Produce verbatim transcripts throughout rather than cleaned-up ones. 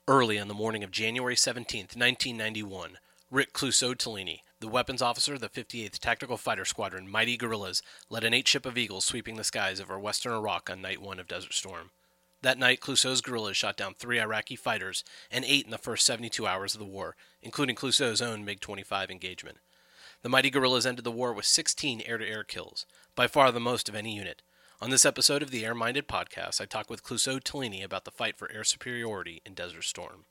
Early on the morning of January seventeenth, nineteen ninety-one, Rick Clouseau Tellini, the weapons officer of the fifty-eighth Tactical Fighter Squadron, Mighty Guerrillas, led an eight-ship of Eagles sweeping the skies over western Iraq on night one of Desert Storm. That night, Clouseau's guerrillas shot down three Iraqi fighters and eight in the first seventy-two hours of the war, including Clouseau's own MiG twenty-five engagement. The Mighty Guerrillas ended the war with sixteen air-to-air kills, by far the most of any unit. On this episode of the Air-Minded Podcast, I talk with Clouseau Tellini about the fight for air superiority in Desert Storm.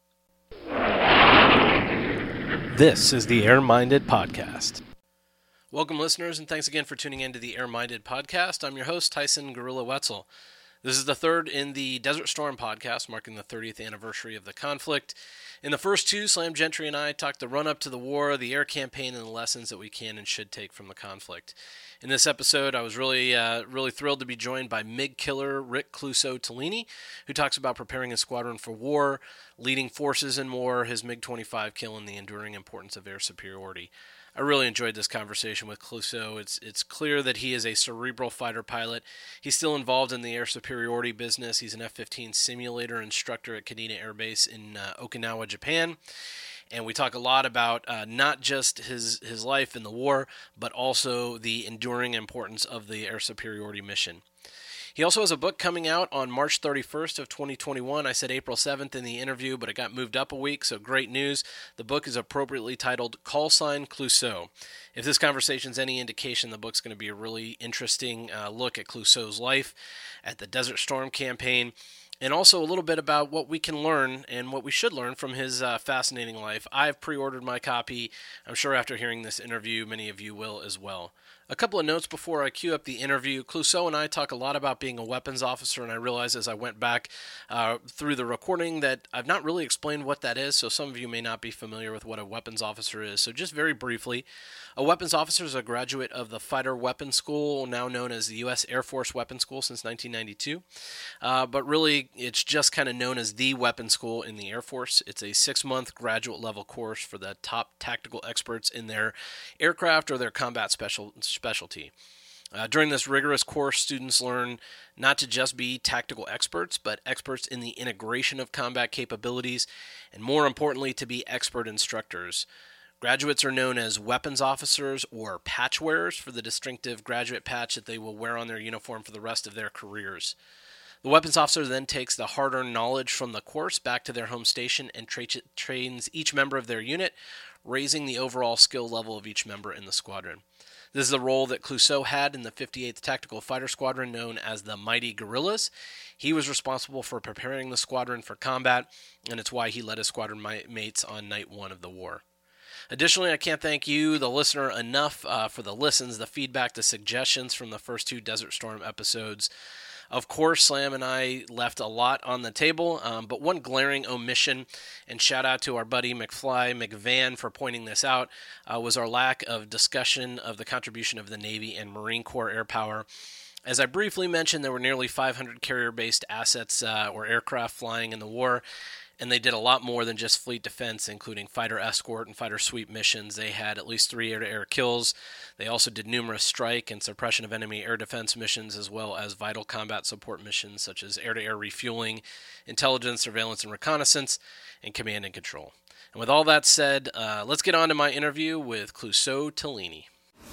This is the Air-Minded Podcast. Welcome, listeners, and thanks again for tuning in to the Air-Minded Podcast. I'm your host, Tyson Gorilla Wetzel. This is the third in the Desert Storm podcast, marking the thirtieth anniversary of the conflict. In the first two, Slam Gentry and I talked the run-up to the war, the air campaign, and the lessons that we can and should take from the conflict. In this episode, I was really uh, really thrilled to be joined by MiG killer Rick Clouseau Tellini, who talks about preparing his squadron for war, leading forces in war, his MiG twenty-five kill, and the enduring importance of air superiority. I really enjoyed this conversation with Clouseau. It's it's clear that he is a cerebral fighter pilot. He's still involved in the air superiority business. He's an F fifteen simulator instructor at Kadena Air Base in uh, Okinawa, Japan. And we talk a lot about uh, not just his, his life in the war, but also the enduring importance of the air superiority mission. He also has a book coming out on March thirty-first of twenty twenty-one. I said April seventh in the interview, but it got moved up a week, so great news. The book is appropriately titled Call Sign Clouseau. If this conversation is any indication, the book's going to be a really interesting uh, look at Clouseau's life, at the Desert Storm campaign, and also a little bit about what we can learn and what we should learn from his uh, fascinating life. I've pre-ordered my copy. I'm sure after hearing this interview, many of you will as well. A couple of notes before I cue up the interview. Clouseau and I talk a lot about being a weapons officer, and I realized as I went back uh, through the recording that I've not really explained what that is, so some of you may not be familiar with what a weapons officer is. So just very briefly, a weapons officer is a graduate of the Fighter Weapons School, now known as the U S Air Force Weapons School since nineteen ninety-two. Uh, but really, it's just kind of known as the weapons school in the Air Force. It's a six-month graduate-level course for the top tactical experts in their aircraft or their combat special specialty. Uh, during this rigorous course, students learn not to just be tactical experts, but experts in the integration of combat capabilities, and more importantly, to be expert instructors. Graduates are known as weapons officers or patch wearers for the distinctive graduate patch that they will wear on their uniform for the rest of their careers. The weapons officer then takes the hard-earned knowledge from the course back to their home station and tra- trains each member of their unit, raising the overall skill level of each member in the squadron. This is the role that Clouseau had in the fifty-eighth Tactical Fighter Squadron, known as the Mighty Guerrillas. He was responsible for preparing the squadron for combat, and it's why he led his squadron mates on night one of the war. Additionally, I can't thank you, the listener, enough uh, for the listens, the feedback, the suggestions from the first two Desert Storm episodes. Of course, Slam and I left a lot on the table, um, but one glaring omission, and shout out to our buddy McFly McVan for pointing this out, uh, was our lack of discussion of the contribution of the Navy and Marine Corps air power. As I briefly mentioned, there were nearly five hundred carrier-based assets uh, or aircraft flying in the war, and they did a lot more than just fleet defense, including fighter escort and fighter sweep missions. They had at least three air-to-air kills. They also did numerous strike and suppression of enemy air defense missions, as well as vital combat support missions such as air-to-air refueling, intelligence, surveillance, and reconnaissance, and command and control. And with all that said, uh, let's get on to my interview with Clouseau Tellini.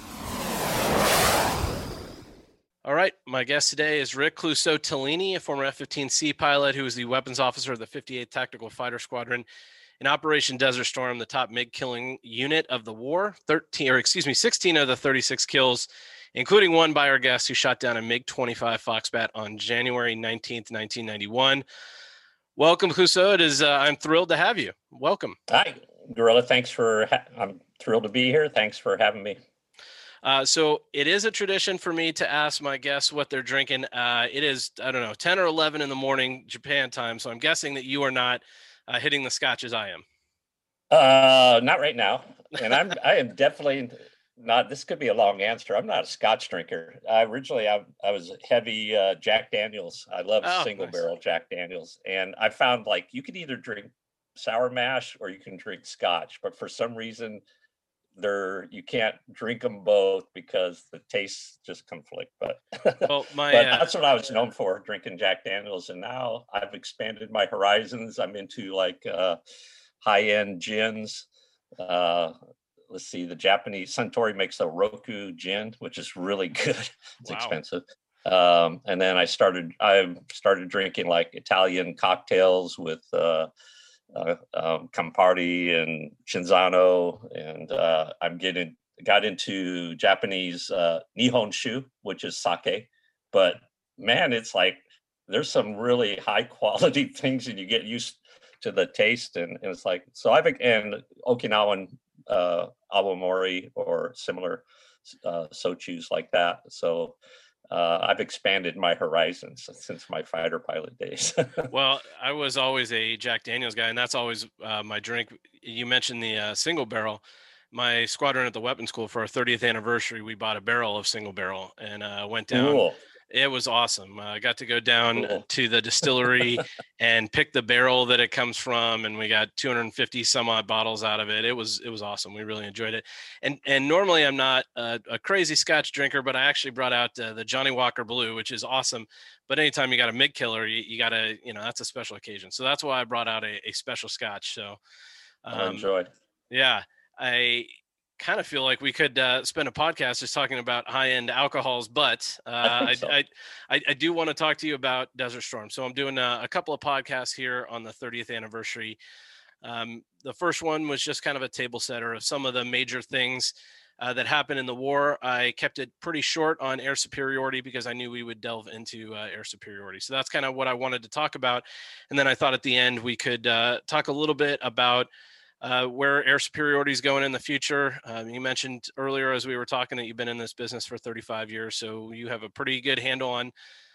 All right, my guest today is Rick Clouseau Tellini, a former F fifteen C pilot who is the weapons officer of the fifty-eighth Tactical Fighter Squadron in Operation Desert Storm, the top MiG killing unit of the war. thirteen, or excuse me, sixteen of the thirty-six kills, including one by our guest who shot down a MiG twenty-five Foxbat on January nineteenth, nineteen ninety-one. Welcome, Clouseau. It is. Uh, I'm thrilled to have you. Welcome. Hi, Gorilla. Thanks for. Ha- I'm thrilled to be here. Thanks for having me. Uh, so it is a tradition for me to ask my guests what they're drinking. Uh, it is, I don't know, ten or eleven in the morning, Japan time. So I'm guessing that you are not uh, hitting the scotch as I am. Uh, not right now. And I'm, I am definitely not, this could be a long answer. I'm not a scotch drinker. I originally, I, I was heavy uh, Jack Daniels. I love Oh, single nice. barrel Jack Daniels. And I found like you could either drink sour mash or you can drink scotch. But for some reason, they're you can't drink them both because the tastes just conflict. But well, my but uh, that's what I was known for, drinking Jack Daniels, and now I've expanded my horizons. I'm into like uh, high end gins. Uh, let's see, the Japanese Suntory makes a Roku gin, which is really good. It's wow. expensive. Um, and then I started I started drinking like Italian cocktails with uh, uh, um, Campari and Cinzano, and uh, I'm getting got into Japanese uh, Nihonshu, which is sake. But man, it's like there's some really high quality things, and you get used to the taste, and, and it's like so I've and Okinawan uh, awamori or similar uh, sochus like that. So uh, I've expanded my horizons since my fighter pilot days. Well, I was always a Jack Daniels guy, and that's always uh, my drink. You mentioned the uh, single barrel. My squadron at the weapons school for our thirtieth anniversary, we bought a barrel of single barrel and uh, went down. Cool. It was awesome. I uh, got to go down Cool. to the distillery and pick the barrel that it comes from, and we got two hundred fifty some odd bottles out of it. It was it was awesome. We really enjoyed it. And and normally I'm not a, a crazy Scotch drinker, but I actually brought out uh, the Johnny Walker Blue, which is awesome. But anytime you got a mid killer, you, you got to you know that's a special occasion. So that's why I brought out a, a special Scotch. So um, um, enjoyed. Yeah, I kind of feel like we could uh, spend a podcast just talking about high-end alcohols, but uh, I, I, so. I, I, I do want to talk to you about Desert Storm. So I'm doing a, a couple of podcasts here on the thirtieth anniversary. Um, the first one was just kind of a table setter of some of the major things uh, that happened in the war. I kept it pretty short on air superiority because I knew we would delve into uh, air superiority. So that's kind of what I wanted to talk about. And then I thought at the end we could uh, talk a little bit about Uh, where air superiority is going in the future. Um, you mentioned earlier as we were talking that you've been in this business for thirty-five years, so you have a pretty good handle on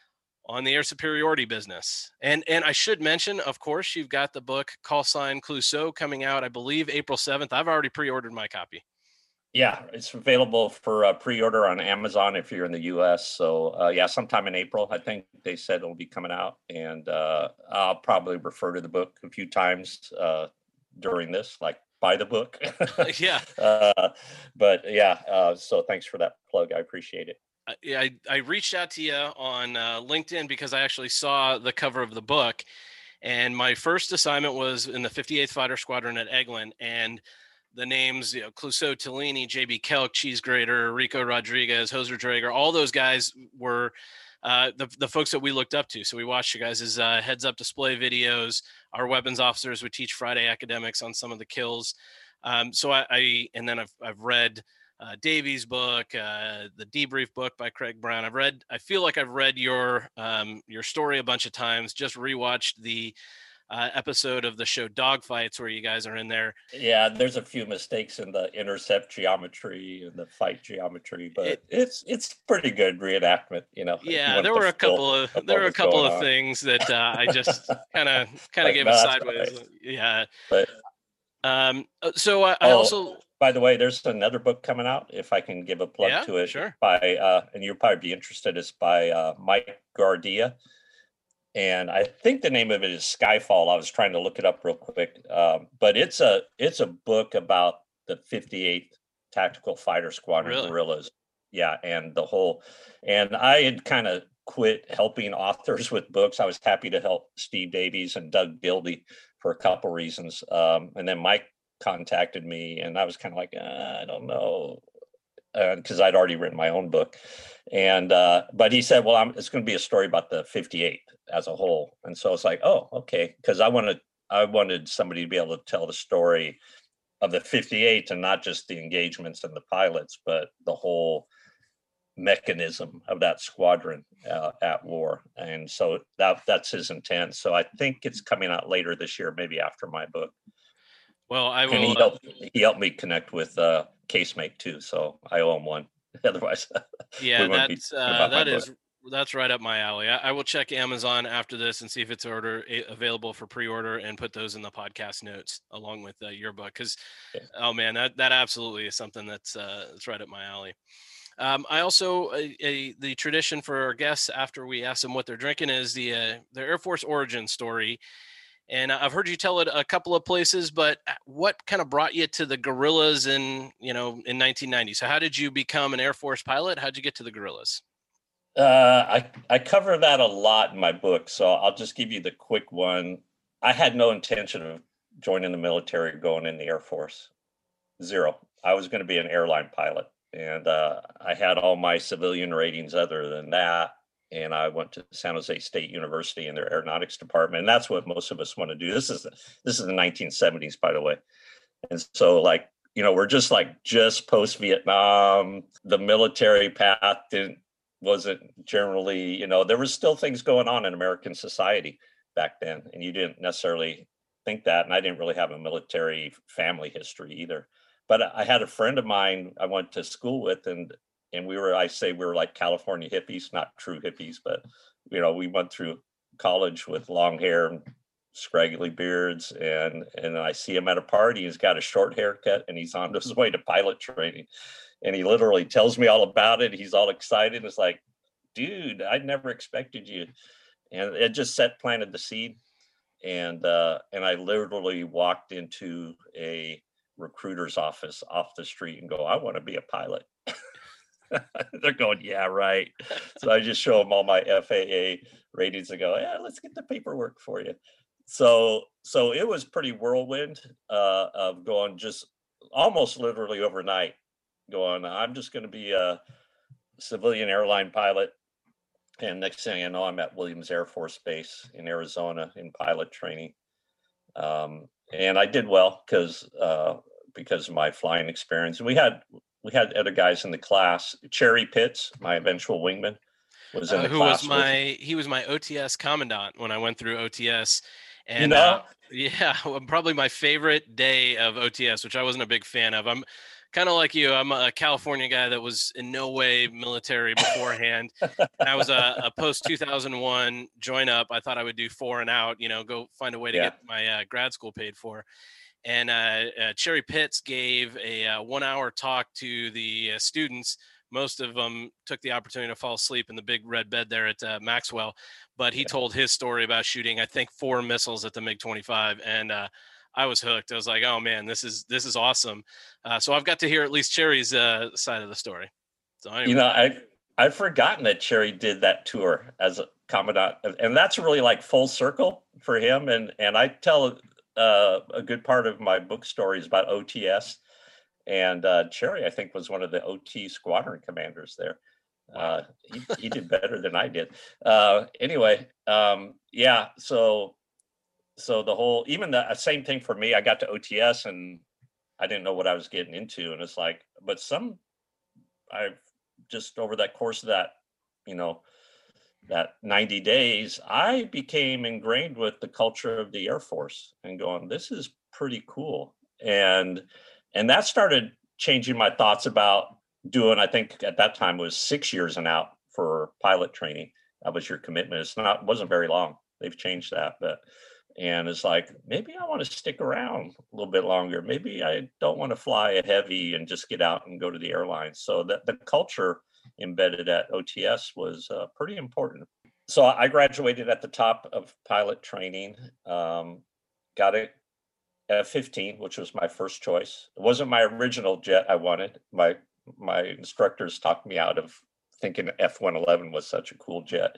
on the air superiority business. And and I should mention, of course, you've got the book Call Sign Clouseau coming out, I believe, April seventh. I've already pre-ordered my copy. Yeah, it's available for uh, pre-order on Amazon if you're in the U S. So uh, yeah, sometime in April, I think they said it'll be coming out, and uh, I'll probably refer to the book a few times uh, during this, like buy the book. Yeah. Uh, but yeah, uh, so thanks for that plug. I appreciate it. I, I reached out to you on uh, LinkedIn because I actually saw the cover of the book, and my first assignment was in the fifty-eighth Fighter Squadron at Eglin, and the names, you know, Clouseau, Tellini, J B Kelk, Cheese Grater, Rico Rodriguez, Hoser Drager, all those guys were uh, the, the folks that we looked up to. So we watched you guys' uh, heads up display videos. Our weapons officers would teach Friday academics on some of the kills. Um, so I, I, and then I've, I've read uh, Davies' book, uh, the debrief book by Craig Brown. I've read, I feel like I've read your, um, your story a bunch of times, just rewatched the uh, episode of the show Dogfights where you guys are in there. Yeah, there's a few mistakes in the intercept geometry and the fight geometry, but it, it's it's pretty good reenactment, you know. Yeah, there were a couple of there were a couple of on. things that uh, I just kind of kind of gave no, a sideways. Right. Yeah, but um, so I, oh, I also. By the way, there's another book coming out. If I can give a plug yeah, to it, sure. By uh, and you'll probably be interested. It's by uh, Mike Gardia. And I think the name of it is Skyfall. I was trying to look it up real quick, um, but it's a it's a book about the fifty-eighth Tactical Fighter Squadron really? guerrillas. Yeah, and the whole. And I had kind of quit helping authors with books. I was happy to help Steve Davies and Doug Gildy for a couple reasons, um, and then Mike contacted me, and I was kind of like, uh, I don't know. Because uh, I'd already written my own book, and uh, but he said, "Well, I'm, it's going to be a story about the fifty-eight as a whole." And so it's like, "Oh, okay," because I wanted I wanted somebody to be able to tell the story of the fifty-eight and not just the engagements and the pilots, but the whole mechanism of that squadron uh, at war. And so that that's his intent. So I think it's coming out later this year, maybe after my book. Well, I will. And he helped, he helped me connect with uh, Casemate too, so I owe him one. Otherwise, yeah, that's uh, that is that's right up my alley. I, I will check Amazon after this and see if it's order available for pre-order and put those in the podcast notes along with uh, your book. Because, yeah. oh man, that that absolutely is something that's uh, that's right up my alley. Um, I also a, a, the tradition for our guests after we ask them what they're drinking is the uh, the Air Force origin story. And I've heard you tell it a couple of places, but what kind of brought you to the Guerrillas in, you know, in nineteen ninety? So how did you become an Air Force pilot? How'd you get to the Guerrillas? Uh, I I cover that a lot in my book, so I'll just give you the quick one. I had no intention of joining the military, going in the Air Force. Zero. I was going to be an airline pilot, and uh, I had all my civilian ratings other than that. And I went to San Jose State University in their aeronautics department, and that's what most of us want to do. This is this is the nineteen seventies, by the way, and so like you know we're just like just post Vietnam. The military path didn't wasn't generally you know there was still things going on in American society back then, and you didn't necessarily think that. And I didn't really have a military family history either. But I had a friend of mine I went to school with, and and we were, I say we were like California hippies, not true hippies, but you know, we went through college with long hair and scraggly beards, and and I see him at a party. He's got a short haircut, and he's on his way to pilot training, and he literally tells me all about it. He's all excited. It's like, dude, I never expected you, and it just set planted the seed, and uh, and I literally walked into a recruiter's office off the street and go, I want to be a pilot. They're going, yeah, right. So I just show them all my F A A ratings and go, yeah, let's get the paperwork for you. So so it was pretty whirlwind uh, of going just almost literally overnight, going, I'm just going to be a civilian airline pilot. And next thing I know, I'm at Williams Air Force Base in Arizona in pilot training. Um, and I did well because uh, because of my flying experience. We had we had other guys in the class. Cherry Pitts, my eventual wingman, was in Uh, the who was class with my he was my O T S commandant when I went through O T S, you and uh, know. yeah, well, probably my favorite day of O T S, which I wasn't a big fan of. I'm kind of like you. I'm a California guy that was in no way military beforehand. And I was a, a post two thousand one join up. I thought I would do four and out, you know, go find a way to Yeah. get my uh, grad school paid for. And uh, uh, Cherry Pitts gave a uh, one hour talk to the uh, students. Most of them took the opportunity to fall asleep in the big red bed there at uh, Maxwell. But he Yeah. told his story about shooting, I think, four missiles at the MiG twenty-five. And uh, I was hooked. I was like, oh, man, this is this is awesome. Uh, so I've got to hear at least Cherry's uh, side of the story. So anyway. You know, I I've forgotten that Cherry did that tour as a commandant, and that's really like full circle for him. And and I tell uh, a good part of my book stories about O T S, and uh, Cherry, I think, was one of the O T squadron commanders there. Wow. Uh, he, he did better than I did. Uh, anyway, um, yeah. So so the whole, even the same thing for me. I got to O T S and I didn't know what I was getting into, and it's like, but some I've just over that course of that, you know, that ninety days, I became ingrained with the culture of the Air Force and going, this is pretty cool. And and that started changing my thoughts about doing, I think at that time was six years and out for pilot training. That was your commitment. It's not, wasn't very long. They've changed that, but and it's like, maybe I want to stick around a little bit longer. Maybe I don't want to fly a heavy and just get out and go to the airlines. So that the culture embedded at O T S was uh, pretty important. So I graduated at the top of pilot training, um, got a F fifteen, which was my first choice. It wasn't my original jet I wanted. My my instructors talked me out of thinking F one eleven was such a cool jet.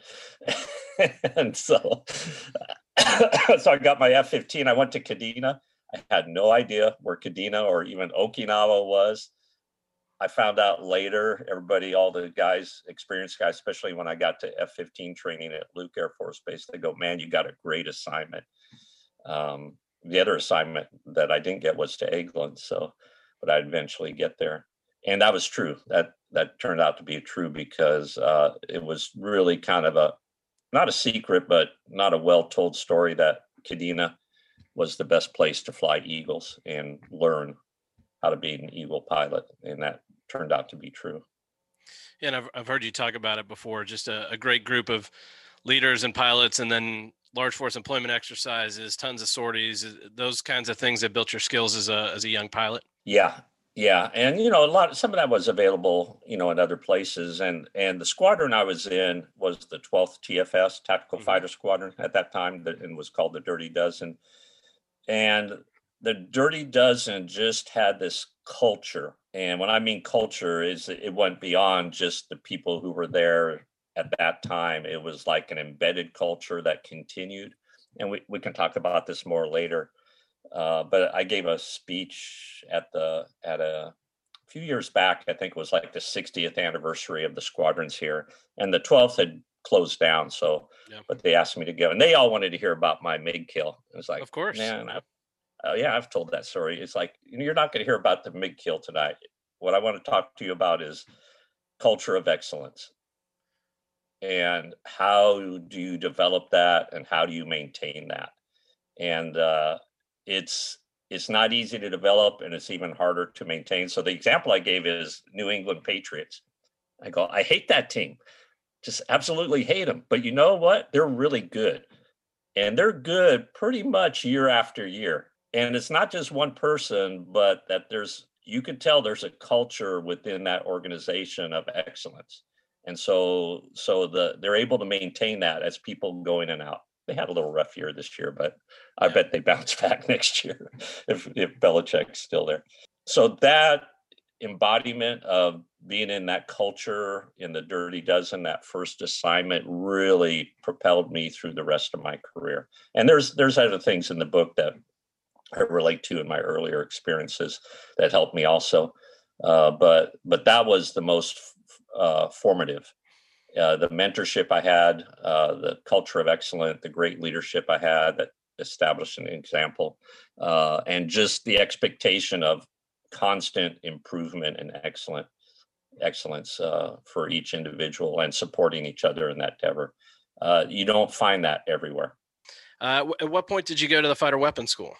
And so, so I got my F fifteen. I went to Kadena. I had no idea where Kadena or even Okinawa was. I found out later, everybody, all the guys, experienced guys, especially when I got to F fifteen training at Luke Air Force Base, they go, man, you got a great assignment. Um, the other assignment that I didn't get was to Eglin. So, but I'd eventually get there. And that was true. That that turned out to be true because uh, it was really kind of a, not a secret, but not a well-told story that Kadena was the best place to fly Eagles and learn how to be an Eagle pilot. And that turned out to be true. Yeah, and I've, I've heard you talk about it before, just a, a great group of leaders and pilots, and then large force employment exercises, tons of sorties, those kinds of things that built your skills as a as a young pilot. Yeah, Yeah, and you know, a lot some of that was available, you know, in other places, and and the squadron I was in was the twelfth T F S, Tactical Hmm. Fighter Squadron at that time, that and was called the Dirty Dozen. And the Dirty Dozen just had this culture. And when I mean culture, is it went beyond just the people who were there at that time. It was like an embedded culture that continued. And we, we can talk about this more later. Uh, but I gave a speech at the at a few years back. I think it was like the sixtieth anniversary of the squadrons here, and the twelfth had closed down. So, Yeah, but they asked me to go, and they all wanted to hear about my MiG kill. It was like, of course. man, Yeah. I, oh yeah, I've told that story. It's like, you're not going to hear about the MiG kill tonight. What I want to talk to you about is culture of excellence, and how do you develop that, and how do you maintain that. And uh, it's it's not easy to develop, and it's even harder to maintain. So the example I gave is New England Patriots. I go, I hate that team, just absolutely hate them. But you know what? They're really good, and they're good pretty much year after year. And it's not just one person, but that there's you can tell there's a culture within that organization of excellence. And so so the they're able to maintain that as people go in and out. They had a little rough year this year, but I Yeah. bet they bounce back next year if if Belichick's still there. So that embodiment of being in that culture in the Dirty Dozen, that first assignment, really propelled me through the rest of my career. And there's there's other things in the book that I relate to in my earlier experiences that helped me also. Uh, but but that was the most uh, formative. Uh, the mentorship I had, uh, the culture of excellence, the great leadership I had that established an example, uh, and just the expectation of constant improvement and excellent excellence uh, for each individual, and supporting each other in that endeavor. Uh, you don't find that everywhere. Uh, w- at what point did you go to the fighter weapons school?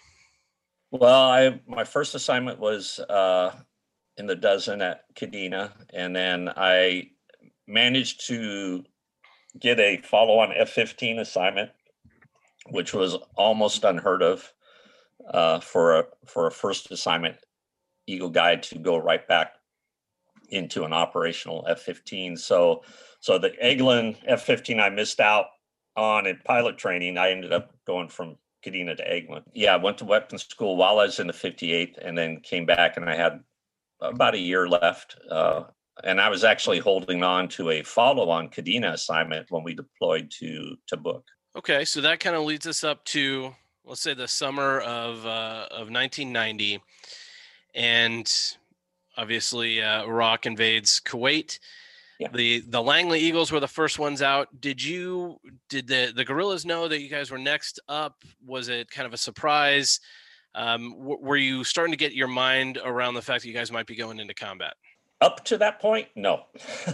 Well, I my first assignment was uh, in the dozen at Kadena, and then I managed to get a follow-on F fifteen assignment, which was almost unheard of uh, for a for a first assignment Eagle Guide to go right back into an operational F fifteen. So so the Eglin F fifteen I missed out on in pilot training. I ended up going from Kadena to Eglin. Yeah, I went to weapons school while I was in the fifty-eighth, and then came back, and I had about a year left. Uh, and I was actually holding on to a follow-on Kadena assignment when we deployed to to Book. Okay, so that kind of leads us up to, let's say, the summer of uh, of nineteen ninety, and obviously uh, Iraq invades Kuwait. Yeah. The the Langley Eagles were the first ones out. Did you did the the guerrillas know that you guys were next up? Was it kind of a surprise? Um, w- were you starting to get your mind around the fact that you guys might be going into combat? Up to that point, no.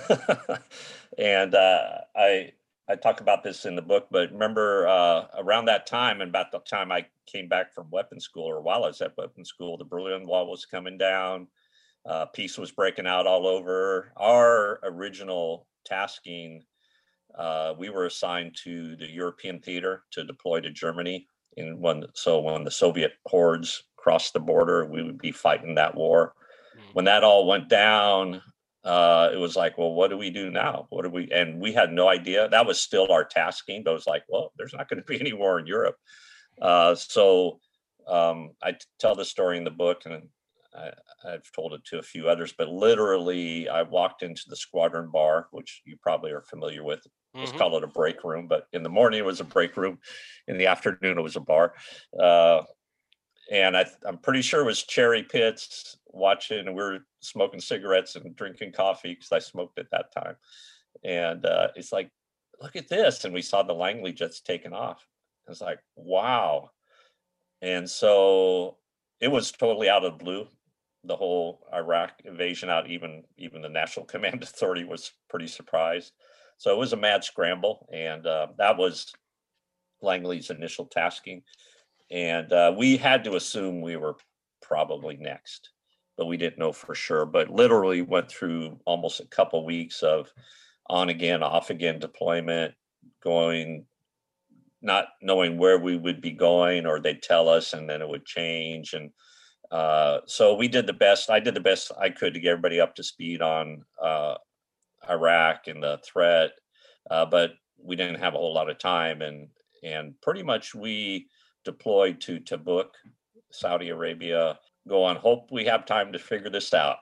and uh, I I talk about this in the book, but remember uh, around that time, and about the time I came back from weapons school, or while I was at weapons school, the Berlin Wall was coming down. Uh, peace was breaking out all over. Our original tasking, uh, we were assigned to the European theater to deploy to Germany. In when so when the Soviet hordes crossed the border, we would be fighting that war. Mm. When that all went down, uh, it was like, well, what do we do now? What do we? And we had no idea. That was still our tasking, but it was like, well, there's not going to be any war in Europe. Uh, so um, I t- tell the story in the book, and I, I've told it to a few others. But literally, I walked into the squadron bar, which you probably are familiar with. Let's Mm-hmm. call it a break room. But in the morning, it was a break room. In the afternoon, it was a bar. Uh, and I, I'm pretty sure it was Cherry Pits watching, and we were smoking cigarettes and drinking coffee because I smoked at that time. And uh, it's like, look at this. And we saw the Langley jets taking off. It's like, wow. And so it was totally out of the blue. The whole Iraq invasion out, even even the National Command Authority was pretty surprised. So it was a mad scramble, and uh, that was Langley's initial tasking. And uh, we had to assume we were probably next, but we didn't know for sure. But literally went through almost a couple weeks of on again, off again deployment, going, not knowing where we would be going, or they'd tell us and then it would change. And Uh, so we did the best. I did the best I could to get everybody up to speed on uh, Iraq and the threat, uh, but we didn't have a whole lot of time, and and pretty much we deployed to Tabuk, Saudi Arabia. Go on, hope we have time to figure this out,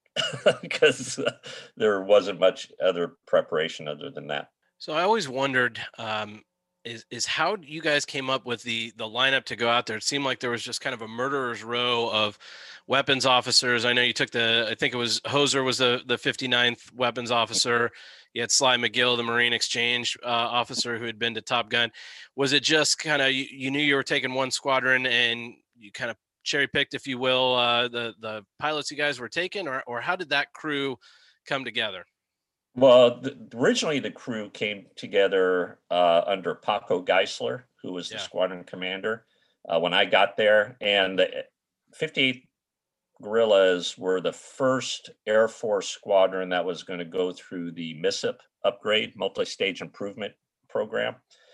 because there wasn't much other preparation other than that. So I always wondered, um, is is how you guys came up with the the lineup to go out there. It seemed like there was just kind of a murderer's row of weapons officers. I know you took the, I think it was Hoser was the the fifty-ninth weapons officer. You had Sly McGill, the Marine Exchange uh, officer who had been to Top Gun. Was it just kind of you, you knew you were taking one squadron and you kind of cherry picked, if you will, uh, the the pilots you guys were taking, or or how did that crew come together? Well, the, originally the crew came together uh, under Paco Geisler, who was the Yeah. squadron commander uh, when I got there, and the fifty-eighth Guerrillas were the first Air Force squadron that was going to go through the M I S I P upgrade, multi-stage improvement program,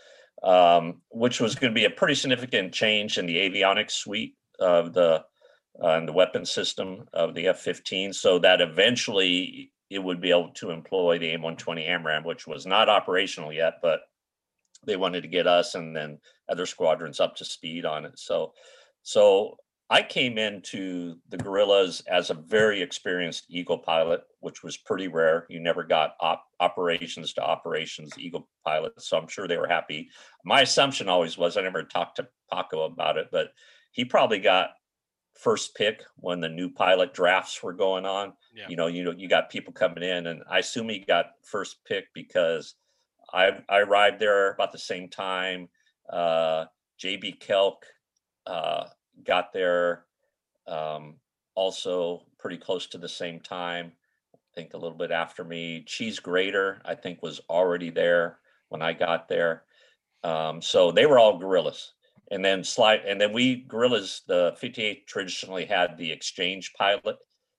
um, which was going to be a pretty significant change in the avionics suite of the uh, and the weapon system of the F fifteen, so that eventually it would be able to employ the A one twenty AMRAAM, which was not operational yet, but they wanted to get us and then other squadrons up to speed on it. So, so I came into the Guerrillas as a very experienced Eagle pilot, which was pretty rare. You never got op- operations to operations Eagle pilots, so I'm sure they were happy. My assumption always was, I never talked to Paco about it, but he probably got first pick when the new pilot drafts were going on. Yeah. You know, you know, you got people coming in, and I assume he got first pick because I I arrived there about the same time. Uh, J B Kelk uh, got there um, also pretty close to the same time. I think a little bit after me. Cheese Grater, I think, was already there when I got there. Um, so they were all guerrillas. And then slide, and then we guerrillas, the fifty-eight traditionally had the exchange pilot.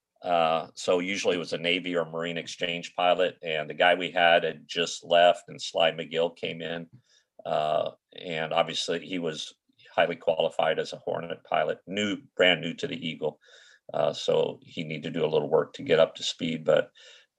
Uh, so usually it was a Navy or Marine exchange pilot, and the guy we had had just left, and Sly McGill came in, uh, and obviously he was highly qualified as a Hornet pilot, new, brand new to the Eagle, uh, so he needed to do a little work to get up to speed. But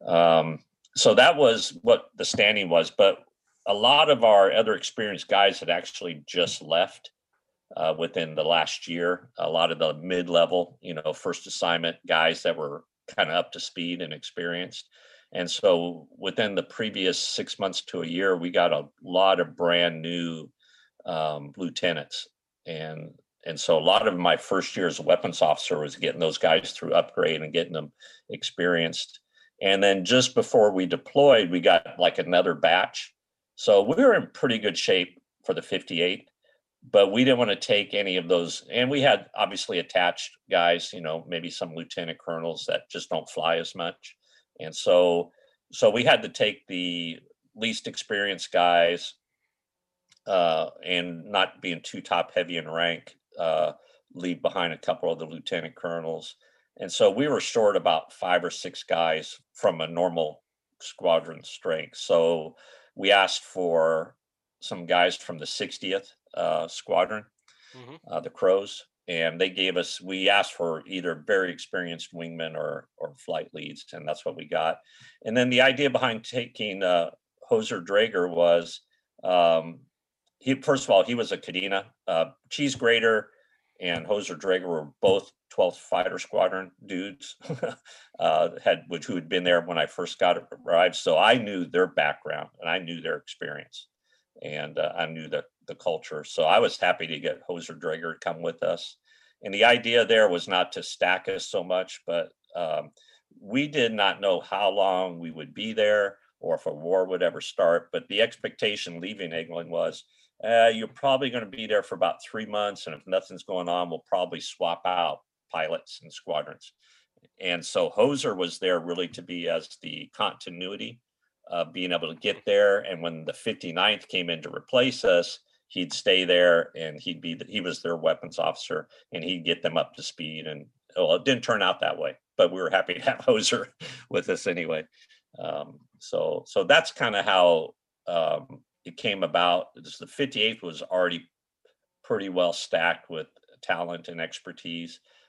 um, so that was what the standing was. But a lot of our other experienced guys had actually just left uh, within the last year. A lot of the mid-level, you know, first assignment guys that were kind of up to speed and experienced. And so within the previous six months to a year, we got a lot of brand new um, lieutenants. And and so a lot of my first year as a weapons officer was getting those guys through upgrade and getting them experienced. And then just before we deployed, we got like another batch. So we were in pretty good shape for the fifty-eight, but we didn't want to take any of those. And we had obviously attached guys, you know, maybe some lieutenant colonels that just don't fly as much. And so, so we had to take the least experienced guys uh, and not being too top heavy in rank, uh, leave behind a couple of the lieutenant colonels. And so we were short about five or six guys from a normal squadron strength. So we asked for some guys from the sixtieth uh, squadron, Mm-hmm. uh, the Crows, and they gave us. We asked for either very experienced wingmen or or flight leads, and that's what we got. And then the idea behind taking uh, Hoser Drager was, um, he first of all he was a Kadena. Uh, Cheese Grater and Hoser Drager were both twelfth Fighter Squadron dudes, uh, had which who had been there when I first got arrived. So I knew their background and I knew their experience, and uh, I knew the the culture. So I was happy to get Hoser Drager to come with us. And the idea there was not to stack us so much, but um, we did not know how long we would be there or if a war would ever start. But the expectation leaving England was, uh, you're probably going to be there for about three months. And if nothing's going on, we'll probably swap out pilots and squadrons. And so Hoser was there really to be as the continuity, uh, being able to get there. And when the fifty-ninth came in to replace us, he'd stay there and he'd be, the, he was their weapons officer and he'd get them up to speed. And well, it didn't turn out that way, but we were happy to have Hoser with us anyway. Um, so, so that's kind of how um, it came about. The fifty-eighth was already pretty well stacked with talent and expertise.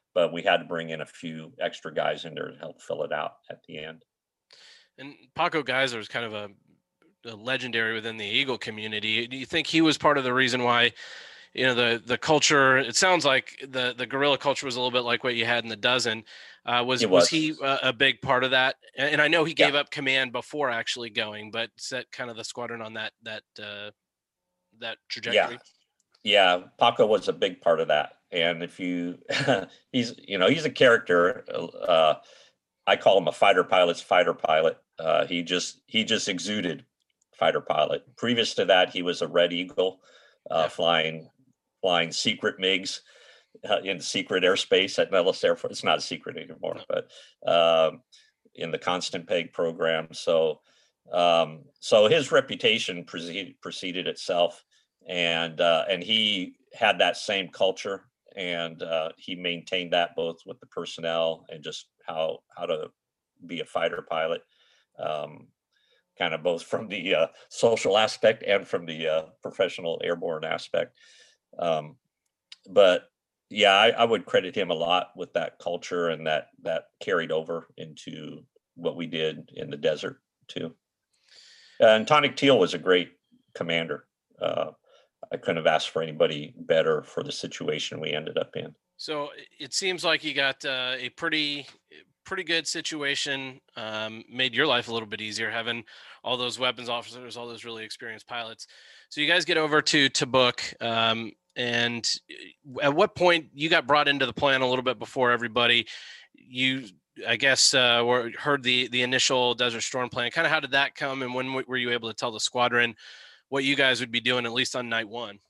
but we had to bring in a few extra guys in there to help fill it out at the end. And Paco Geyser is kind of a, a legendary within the Eagle community. Do you think he was part of the reason why, you know, the the culture? It sounds like the the guerrilla culture was a little bit like what you had in the dozen. Uh, was, It was was. he uh, a big part of that? And, and I know he gave Yeah. up command before actually going, but set kind of the squadron on that that uh, that Yeah. trajectory. Yeah. Paco was a big part of that. And if you, he's, you know, he's a character. Uh, I call him a fighter pilot's fighter pilot. Uh, he just, he just exuded fighter pilot. Previous to that, he was a Red Eagle, uh, Yeah. flying, flying secret MiGs uh, in secret airspace at Nellis Air Force. It's not a secret anymore, No. but um, in the Constant Peg program. So, um, so his reputation preceded, preceded itself, and uh, and he had that same culture, and uh, he maintained that both with the personnel and just how how to be a fighter pilot. Um, kind of both from the uh, social aspect and from the uh, professional airborne aspect. Um, but yeah, I, I would credit him a lot with that culture, and that that carried over into what we did in the desert too. And Tonic Teal was a great commander. Uh, I couldn't have asked for anybody better for the situation we ended up in. So it seems like you got uh, a pretty pretty good situation. Um, made your life a little bit easier having all those weapons officers, all those really experienced pilots. So you guys get over to Tabuk, um, and at what point you got brought into the plan a little bit before everybody? You, I guess, uh, were, heard the the initial Desert Storm plan. Kind of how did that come, and when were you able to tell the squadron what you guys would be doing at least on night one?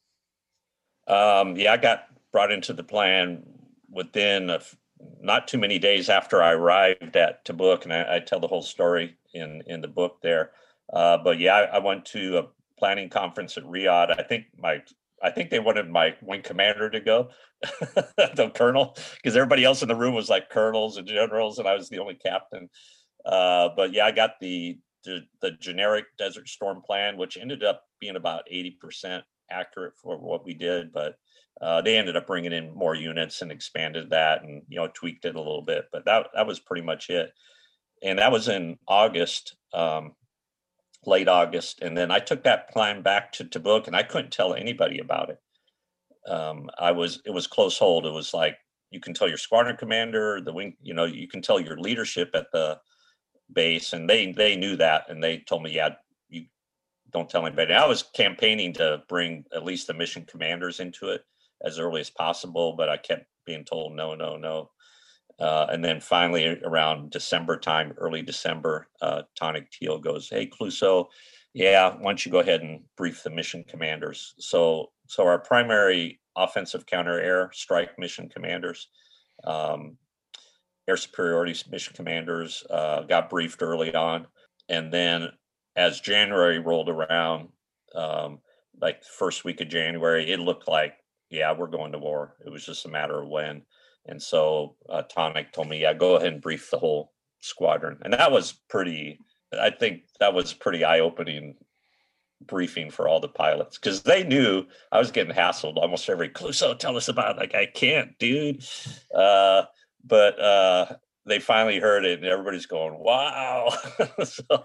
Um, yeah, I got brought into the plan within a, not too many days after I arrived at Tabuk, and I, I tell the whole story in in the book there. Uh, but yeah, I, I went to a planning conference at Riyadh. I think my I think they wanted my wing commander to go, the colonel, because everybody else in the room was like colonels and generals, and I was the only captain. Uh, but yeah, I got the, the the generic Desert Storm plan, which ended up being about eighty percent accurate for what we did, but uh, they ended up bringing in more units and expanded that, and you know tweaked it a little bit. But that that was pretty much it, and that was in August, um, late August, and then I took that plan back to Tabuk, and I couldn't tell anybody about it. Um, I was it was close hold. It was like you can tell your squadron commander, the wing, you know, you can tell your leadership at the base, and they they knew that, and they told me, yeah, you don't tell anybody. I was campaigning to bring at least the mission commanders into it as early as possible, but I kept being told no, no, no. Uh, and then finally, around December time, early December, uh, Tonic Teal goes, "Hey, Clouseau, yeah, why don't you go ahead and brief the mission commanders?" So, so our primary offensive counter air strike mission commanders, um, air superiority mission commanders, uh, got briefed early on, and then as January rolled around, um, like the first week of January, it looked like, yeah, we're going to war. It was just a matter of when. And so uh, Tonic told me, yeah, go ahead and brief the whole squadron. And that was pretty, I think that was pretty eye-opening briefing for all the pilots, because they knew I was getting hassled almost every Clouseau, tell us about it. Like, I can't, dude. Uh, but uh, they finally heard it, and everybody's going, wow. so,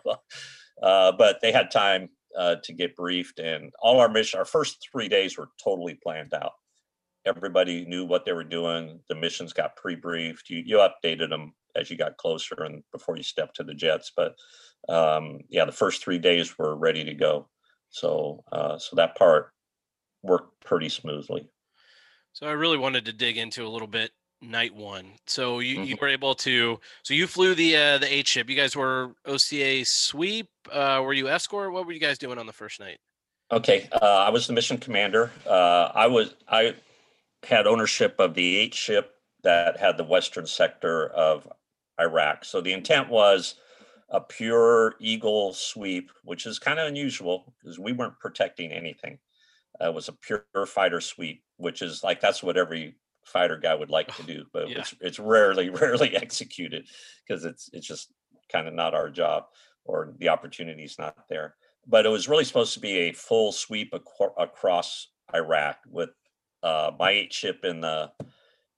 uh, but they had time uh, to get briefed, and all our mission, our first three days were totally planned out. Everybody knew what they were doing. The missions got pre-briefed. You, you updated them as you got closer and before you stepped to the jets. But um, yeah, the first three days were ready to go. So, uh, so that part worked pretty smoothly. So I really wanted to dig into a little bit night one. So you, Mm-hmm. you were able to, so you flew the uh, the eight ship. You guys were O C A sweep. Uh, were you escort? What were you guys doing on the first night? Okay, uh, I was the mission commander. Uh, I was I had ownership of the eight ship that had the western sector of Iraq. So the intent was a pure Eagle sweep, which is kind of unusual because we weren't protecting anything. Uh, it was a pure fighter sweep, which is like that's what every fighter guy would like to do, but Yeah. it's it's rarely rarely executed because it's it's just kind of not our job, or the opportunity's not there. But it was really supposed to be a full sweep ac- across Iraq with uh, my eight ship in the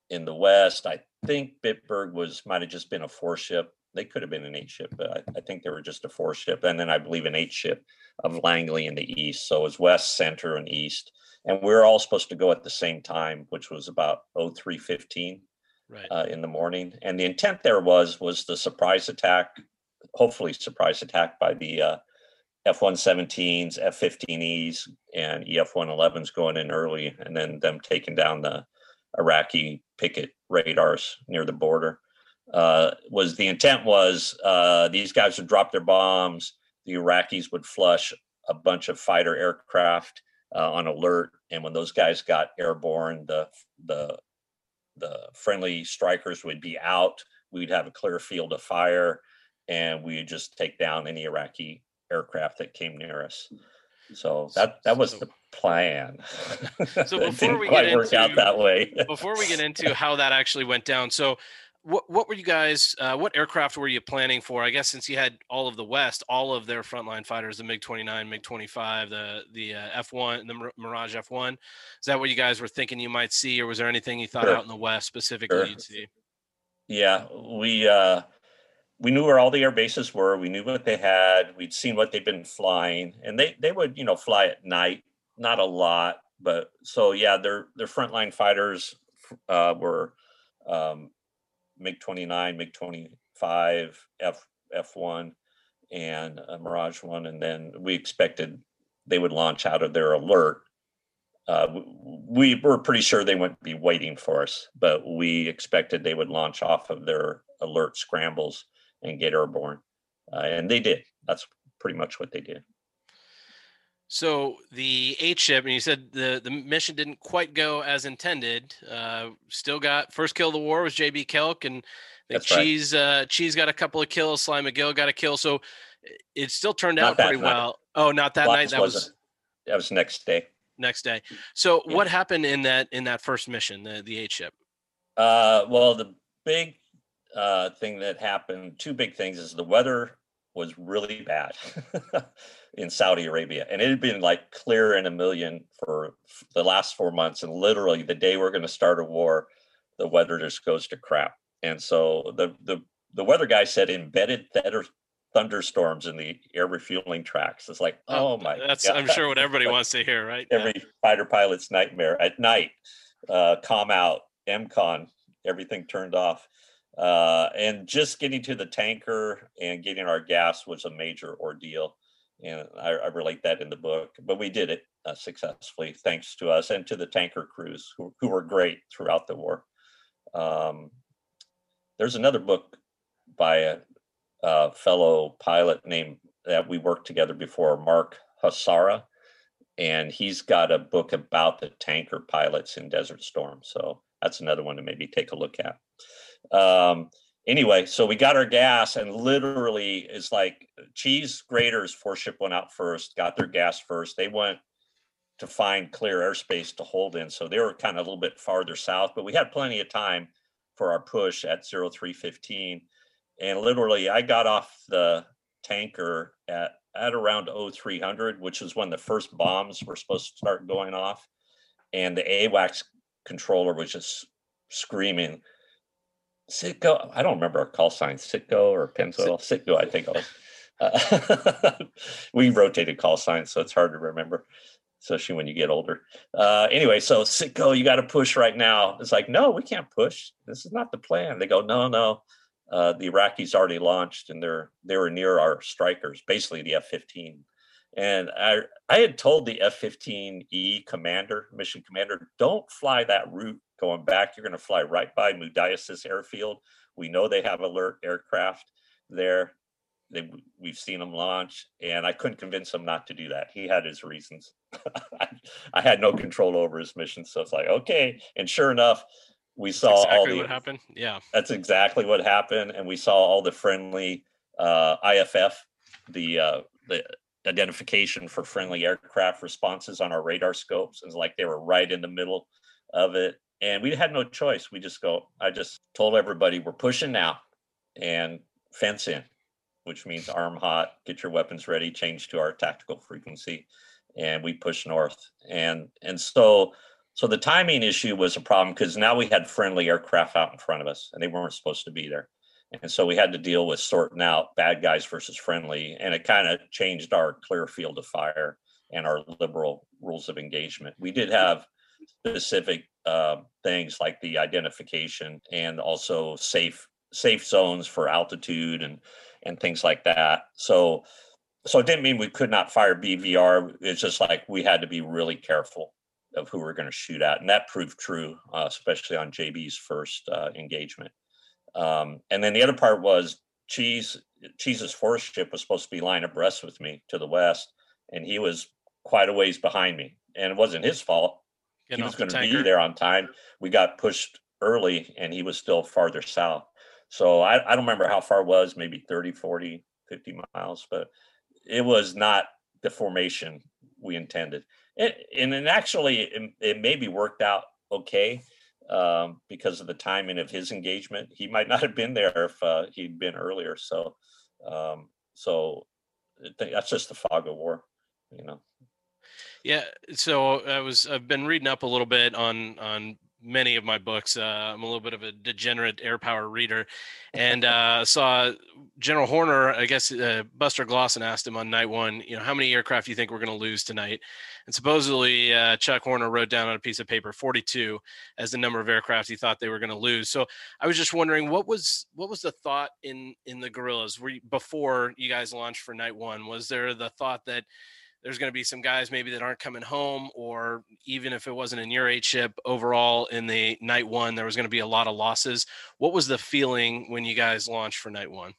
in the west. I think Bitburg was might have just been a four ship. They could have been an eight ship, but I, I think they were just a four ship. And then I believe an eight ship of Langley in the east. So it was west, center, and east. And we were all supposed to go at the same time, which was about oh three fifteen Right. uh, in the morning. And the intent there was was the surprise attack, hopefully surprise attack by the uh, F one seventeens, F fifteen Es, and E F one elevens going in early, and then them taking down the Iraqi picket radars near the border. Uh, was the intent was uh, these guys would drop their bombs, the Iraqis would flush a bunch of fighter aircraft uh, on alert, and when those guys got airborne, the the the friendly strikers would be out. We'd have a clear field of fire, and we'd just take down any Iraqi aircraft that came near us. So that that was so, the plan. So before it didn't we quite get work into, out that way. Before we get into how that actually went down, so what what were you guys? Uh, what aircraft were you planning for? I guess since you had all of the West, all of their frontline fighters, the MiG twenty-nine, MiG twenty-five, the the uh, F one, the Mirage F one. Is that what you guys were thinking you might see, or was there anything you thought sure. out in the West specifically sure. you'd see? Yeah, we. Uh, We knew where all the air bases were. We knew what they had. We'd seen what they'd been flying, and they, they would, you know, fly at night, not a lot, but so yeah, their their frontline fighters uh, were um, MiG twenty-nine, MiG twenty-five, F F1, and uh, Mirage one, and then we expected they would launch out of their alert. Uh, we were pretty sure they wouldn't be waiting for us, but we expected they would launch off of their alert scrambles and get airborne, uh, and they did. That's pretty much what they did. So the eight ship, and you said the, the mission didn't quite go as intended. Uh, still got first kill of the war was J B Kelk, and the Cheese right. uh, Cheese got a couple of kills. Sly McGill got a kill. So it still turned not out pretty night. well. Oh, not that Lots night. That was that was next day. Next day. So yeah. What happened in that in that first mission, the the eight ship? Uh, well, the big uh, thing that happened, two big things, is the weather was really bad in Saudi Arabia, and it had been like clear in a million for the last four months. And literally, the day we're going to start a war, the weather just goes to crap. And so the the the weather guy said embedded thunder, thunderstorms in the air refueling tracks. It's like, oh, oh my that's God. I'm sure what everybody like wants to hear, right? Every yeah. fighter pilot's nightmare at night. Uh, calm out, M CON, everything turned off. Uh, and just getting to the tanker and getting our gas was a major ordeal. And I, I relate that in the book, but we did it uh, successfully, thanks to us and to the tanker crews who, who were great throughout the war. Um, there's another book by a, a fellow pilot named that we worked together before, Mark Hassara, and he's got a book about the tanker pilots in Desert Storm. So that's another one to maybe take a look at. Um, anyway, so we got our gas, and literally it's like Cheese Graders four ship went out first, got their gas first. They went to find clear airspace to hold in. So they were kind of a little bit farther south, but we had plenty of time for our push at oh three fifteen. And literally I got off the tanker at, at around oh three hundred, which is when the first bombs were supposed to start going off. And the AWACS controller was just screaming, Sitco, I don't remember our call sign, Sitco or Pennzoil, Sitco, I think it was. Uh, we rotated call signs, so it's hard to remember, especially when you get older. Uh, anyway, so Sitco, you got to push right now. It's like, no, we can't push. This is not the plan. They go, no, no. Uh, the Iraqis already launched, and they're they were near our strikers, basically the F fifteen. And I I had told the F fifteen E commander, mission commander, don't fly that route going back. You're going to fly right by Mudayasis airfield. We know they have alert aircraft there. They, we've seen them launch, and I couldn't convince him not to do that. He had his reasons. I, I had no control over his mission, so it's like, okay. And sure enough, we saw that's exactly all the what happened. Yeah, that's exactly what happened, and we saw all the friendly uh, I F F, the uh, the identification for friendly aircraft responses on our radar scopes. It's like they were right in the middle of it, and we had no choice. We just go. I just told everybody we're pushing now, and fence in, which means arm hot, get your weapons ready, change to our tactical frequency, and we push north. And and so So the timing issue was a problem because now we had friendly aircraft out in front of us and they weren't supposed to be there. And so we had to deal with sorting out bad guys versus friendly. And it kind of changed our clear field of fire and our liberal rules of engagement. We did have specific uh, things like the identification and also safe safe zones for altitude and and things like that. So so it didn't mean we could not fire B V R. It's just like we had to be really careful of who we're going to shoot at, and that proved true, uh, especially on J B's first uh, engagement. Um, and then the other part was Cheese. Cheese's force ship was supposed to be lying abreast with me to the west, and he was quite a ways behind me. And it wasn't his fault. Getting he was off going the to be tanker. there on time. We got pushed early, and he was still farther south. So I, I don't remember how far it was, maybe thirty, forty, fifty miles, but it was not the formation we intended. It, and it actually, it, it maybe worked out okay um, because of the timing of his engagement. He might not have been there if uh, he'd been earlier. So, um, so I think that's just the fog of war, you know. Yeah, so I was I've been reading up a little bit on on many of my books. Uh, I'm a little bit of a degenerate air power reader, and uh, saw General Horner. I guess uh, Buster Glosson asked him on night one, you know, how many aircraft do you think we're going to lose tonight? And supposedly uh, Chuck Horner wrote down on a piece of paper forty-two as the number of aircraft he thought they were going to lose. So I was just wondering, what was what was the thought in in the guerrillas? Were you, before you guys launched for night one? Was there the thought that there's going to be some guys maybe that aren't coming home, or even if it wasn't in your eight ship overall in the night one, there was going to be a lot of losses? What was the feeling when you guys launched for night one?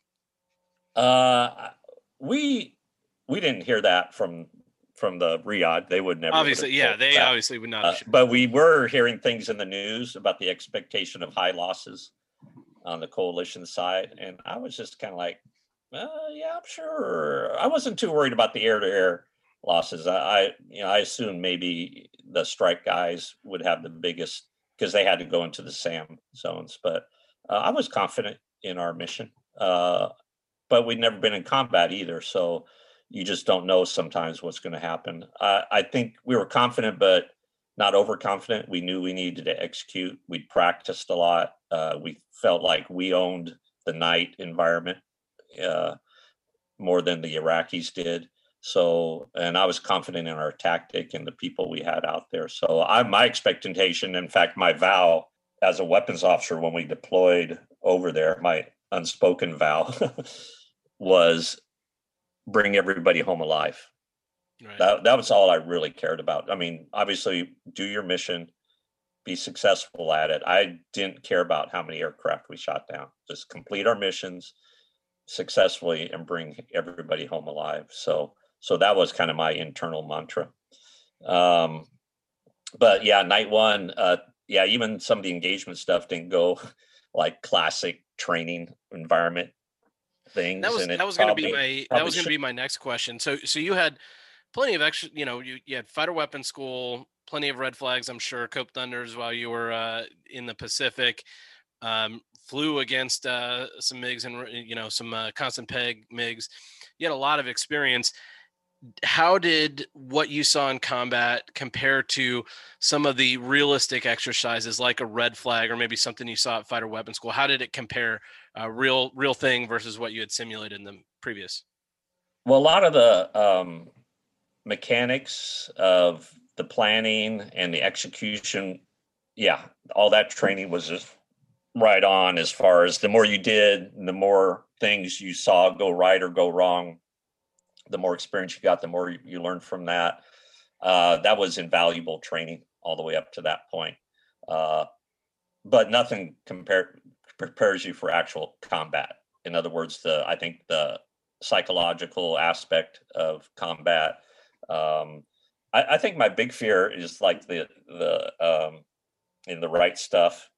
Uh, we we didn't hear that from from the Riyadh. They would never. Obviously, yeah, they that. obviously would not. Uh, but we were hearing things in the news about the expectation of high losses on the coalition side, and I was just kind of like, uh, yeah, I'm sure. I wasn't too worried about the air-to-air losses. I, I, you know, I assumed maybe the strike guys would have the biggest because they had to go into the SAM zones. But uh, I was confident in our mission. Uh, but we'd never been in combat either, so you just don't know sometimes what's going to happen. Uh, I think we were confident, but not overconfident. We knew we needed to execute. We'd practiced a lot. Uh, we felt like we owned the night environment uh, more than the Iraqis did. So, and I was confident in our tactic and the people we had out there. So, I, my expectation, in fact, my vow as a weapons officer when we deployed over there, my unspoken vow was bring everybody home alive. Right. That that was all I really cared about. I mean, obviously, do your mission, be successful at it. I didn't care about how many aircraft we shot down. Just complete our missions successfully and bring everybody home alive. So, so that was kind of my internal mantra. Um, but yeah, night one, uh, yeah, even some of the engagement stuff didn't go like classic training environment things. That was and it that was going to be probably- my that was going to should- be my next question. So so you had plenty of extra, you know, you, you had fighter weapons school, plenty of red flags, I'm sure, Cope Thunders while you were uh, in the Pacific, um, flew against uh, some MiGs and, you know, some uh, constant peg MiGs. You had a lot of experience. How did what you saw in combat compare to some of the realistic exercises like a red flag or maybe something you saw at fighter weapons school? How did it compare uh, real, real thing versus what you had simulated in the previous? Well, a lot of the um, mechanics of the planning and the execution, yeah, all that training was just right on. As far as the more you did, the more things you saw go right or go wrong, the more experience you got, the more you learned from that. Uh, that was invaluable training all the way up to that point. Uh, but nothing compare, prepares you for actual combat. In other words, the I think the psychological aspect of combat. Um, I, I think my big fear is like the the um, in the right stuff.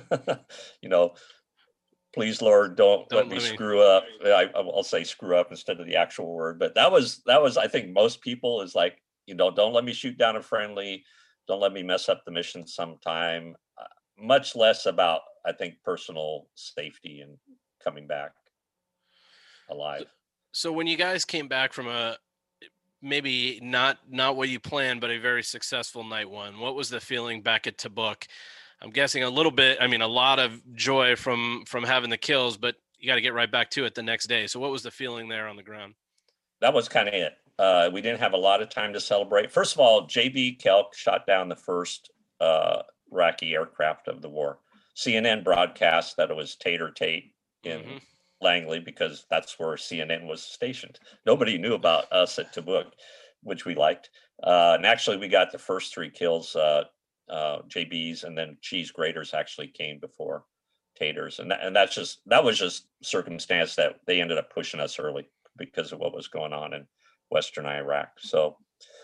you know, please, Lord, don't, don't let me, me screw up. I, I'll say screw up instead of the actual word. But that was that was I think most people is like, you know, don't let me shoot down a friendly. Don't let me mess up the mission sometime. Uh, much less about, I think, personal safety and coming back alive. So when you guys came back from a maybe not not what you planned, but a very successful night one. What was the feeling back at Tabuk? I'm guessing a little bit. I mean, a lot of joy from from having the kills, but you got to get right back to it the next day. So, what was the feeling there on the ground? That was kind of it. Uh, we didn't have a lot of time to celebrate. First of all, J B. Kelk shot down the first uh, Iraqi aircraft of the war. C N N broadcast that it was Tater Tate in mm-hmm. Langley because that's where C N N was stationed. Nobody knew about us at Tabuk, which we liked. Uh, and actually, we got the first three kills, uh, uh, J B's, and then Cheese Graters actually came before Taters, and that, and that's just that was just circumstance that they ended up pushing us early because of what was going on in Western Iraq. So,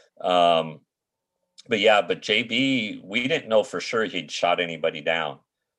um, but yeah, but J B, we didn't know for sure he'd shot anybody down.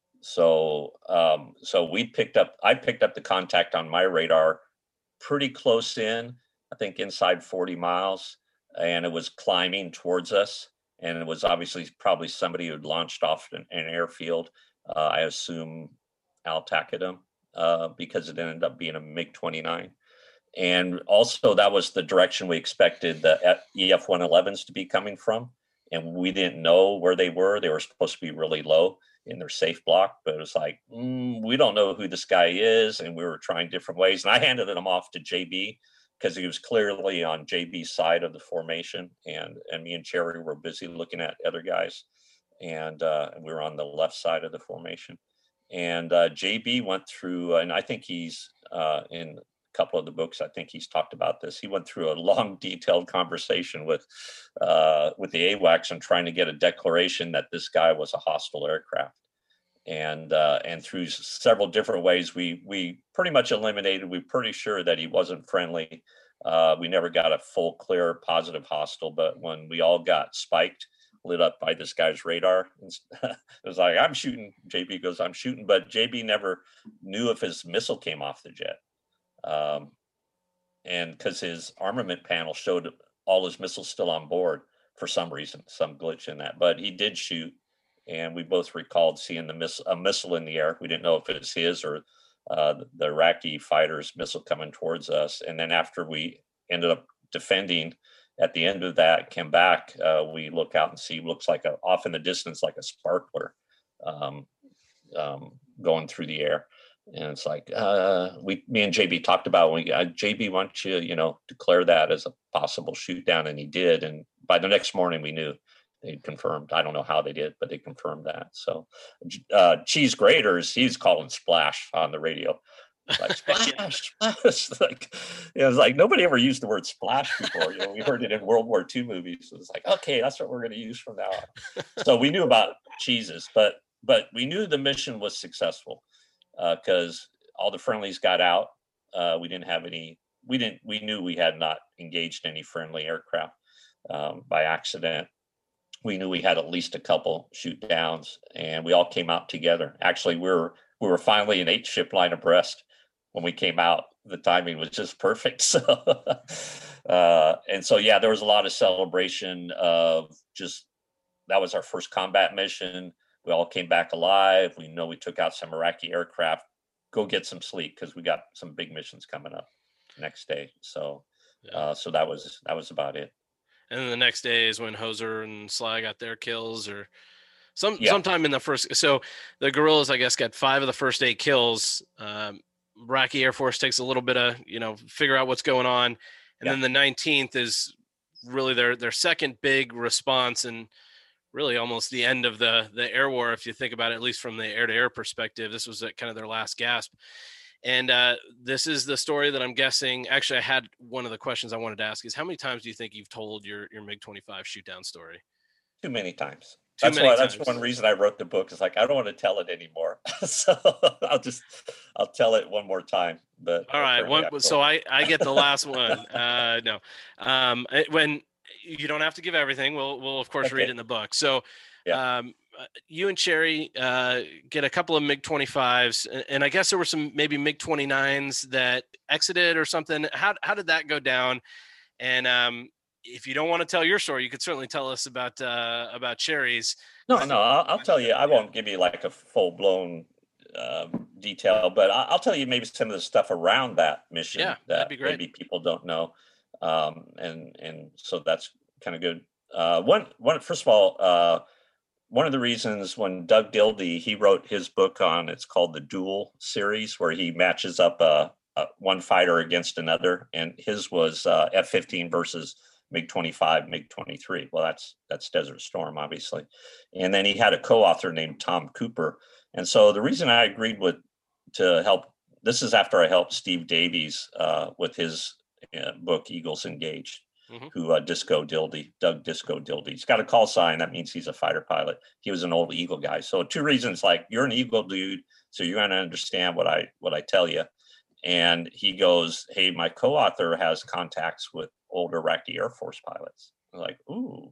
So, um, so we picked up, I picked up the contact on my radar pretty close in, I think inside forty miles, and it was climbing towards us. And it was obviously probably somebody who'd launched off an, an airfield. Uh, I assume Al Takadum, uh, because it ended up being a MiG twenty-nine. And also that was the direction we expected the E F one elevens to be coming from. And we didn't know where they were. They were supposed to be really low in their safe block, but it was like, mm, we don't know who this guy is. And we were trying different ways. And I handed them off to J B because he was clearly on J B's side of the formation. And, and me and Cherry were busy looking at other guys. And, uh, and we were on the left side of the formation. And uh, J B went through, and I think he's uh, in couple of the books, I think he's talked about this. He went through a long, detailed conversation with uh, with the A WACS and trying to get a declaration that this guy was a hostile aircraft. And uh, and through several different ways, we we pretty much eliminated. We're pretty sure that he wasn't friendly. Uh, we never got a full, clear, positive hostile. But when we all got spiked, lit up by this guy's radar, it was like, I'm shooting. J B goes, I'm shooting. But J B never knew if his missile came off the jet. Um, and because his armament panel showed all his missiles still on board for some reason, some glitch in that, but he did shoot, and we both recalled seeing the miss a missile in the air. We didn't know if it was his or uh, the, the Iraqi fighter's missile coming towards us. And then after we ended up defending, at the end of that, came back, uh, we look out and see looks like a off in the distance like a sparkler um, um, going through the air. And it's like, uh, we, me and J B talked about when we, uh, J B, why don't you, you know, declare that as a possible shoot down? And he did. And by the next morning, we knew they confirmed. I don't know how they did, but they confirmed that. So, uh, Cheese Graters, he's calling splash on the radio. Like splash, splash. Like, you know, it's like nobody ever used the word splash before. You know, we heard it in World War Two movies. So it's like, okay, that's what we're going to use from now on. So we knew about cheeses, but but we knew the mission was successful. Because uh, all the friendlies got out. Uh, we didn't have any, we didn't, we knew we had not engaged any friendly aircraft um, by accident. We knew we had at least a couple shoot downs, and we all came out together. Actually, we were, we were finally an eight ship line abreast when we came out. The timing was just perfect. So, uh, and so, yeah, there was a lot of celebration of just, that was our first combat mission. We all came back alive. We know we took out some Iraqi aircraft. Go get some sleep because we got some big missions coming up next day. So, yeah. uh, so that was that was about it. And then the next day is when Hoser and Sly got their kills, or some yeah. sometime in the first. So the guerrillas, I guess, got five of the first eight kills. Um, Iraqi Air Force takes a little bit of, you know, figure out what's going on, and yeah. then the nineteenth is really their their second big response, and really almost the end of the the air war, if you think about it, at least from the air-to-air perspective. This was kind of their last gasp. And uh, this is the story that I'm guessing, actually, I had one of the questions I wanted to ask is, how many times do you think you've told your, your MiG twenty-five shoot-down story? Too many times. Too that's many why times. That's one reason I wrote the book. Is like, I don't want to tell it anymore. So I'll just, I'll tell it one more time. But all right. One, so I, I get the last one. Uh, no. Um, when, you don't have to give everything. We'll, we'll of course, okay. read it in the book. So yeah. um, you and Cherry uh, get a couple of MiG twenty-fives, and, and I guess there were some maybe MiG twenty-nines that exited or something. How how did that go down? And um, if you don't want to tell your story, you could certainly tell us about uh, about Cherry's. No, no, I'll, I'll tell you. I won't give you like a full blown uh, detail, but I'll, I'll tell you maybe some of the stuff around that mission yeah, that that'd be great. Maybe people don't know. Um, and, and so that's kind of good. Uh, one, one, first of all, uh, one of the reasons when Doug Gildy, he wrote his book on, it's called the Duel series, where he matches up uh, uh, one fighter against another. And his was uh, F fifteen versus MiG twenty-five, MiG twenty-three. Well, that's that's Desert Storm, obviously. And then he had a co-author named Tom Cooper. And so the reason I agreed with to help, this is after I helped Steve Davies uh, with his uh, book, Eagles Engaged. Mm-hmm. Who uh, Disco Dildy, Doug Disco Dildy. He's got a call sign. That means he's a fighter pilot. He was an old Eagle guy. So two reasons, like, you're an Eagle dude, so you're going to understand what I what I tell you. And he goes, hey, my co-author has contacts with old Iraqi Air Force pilots. I'm like, ooh,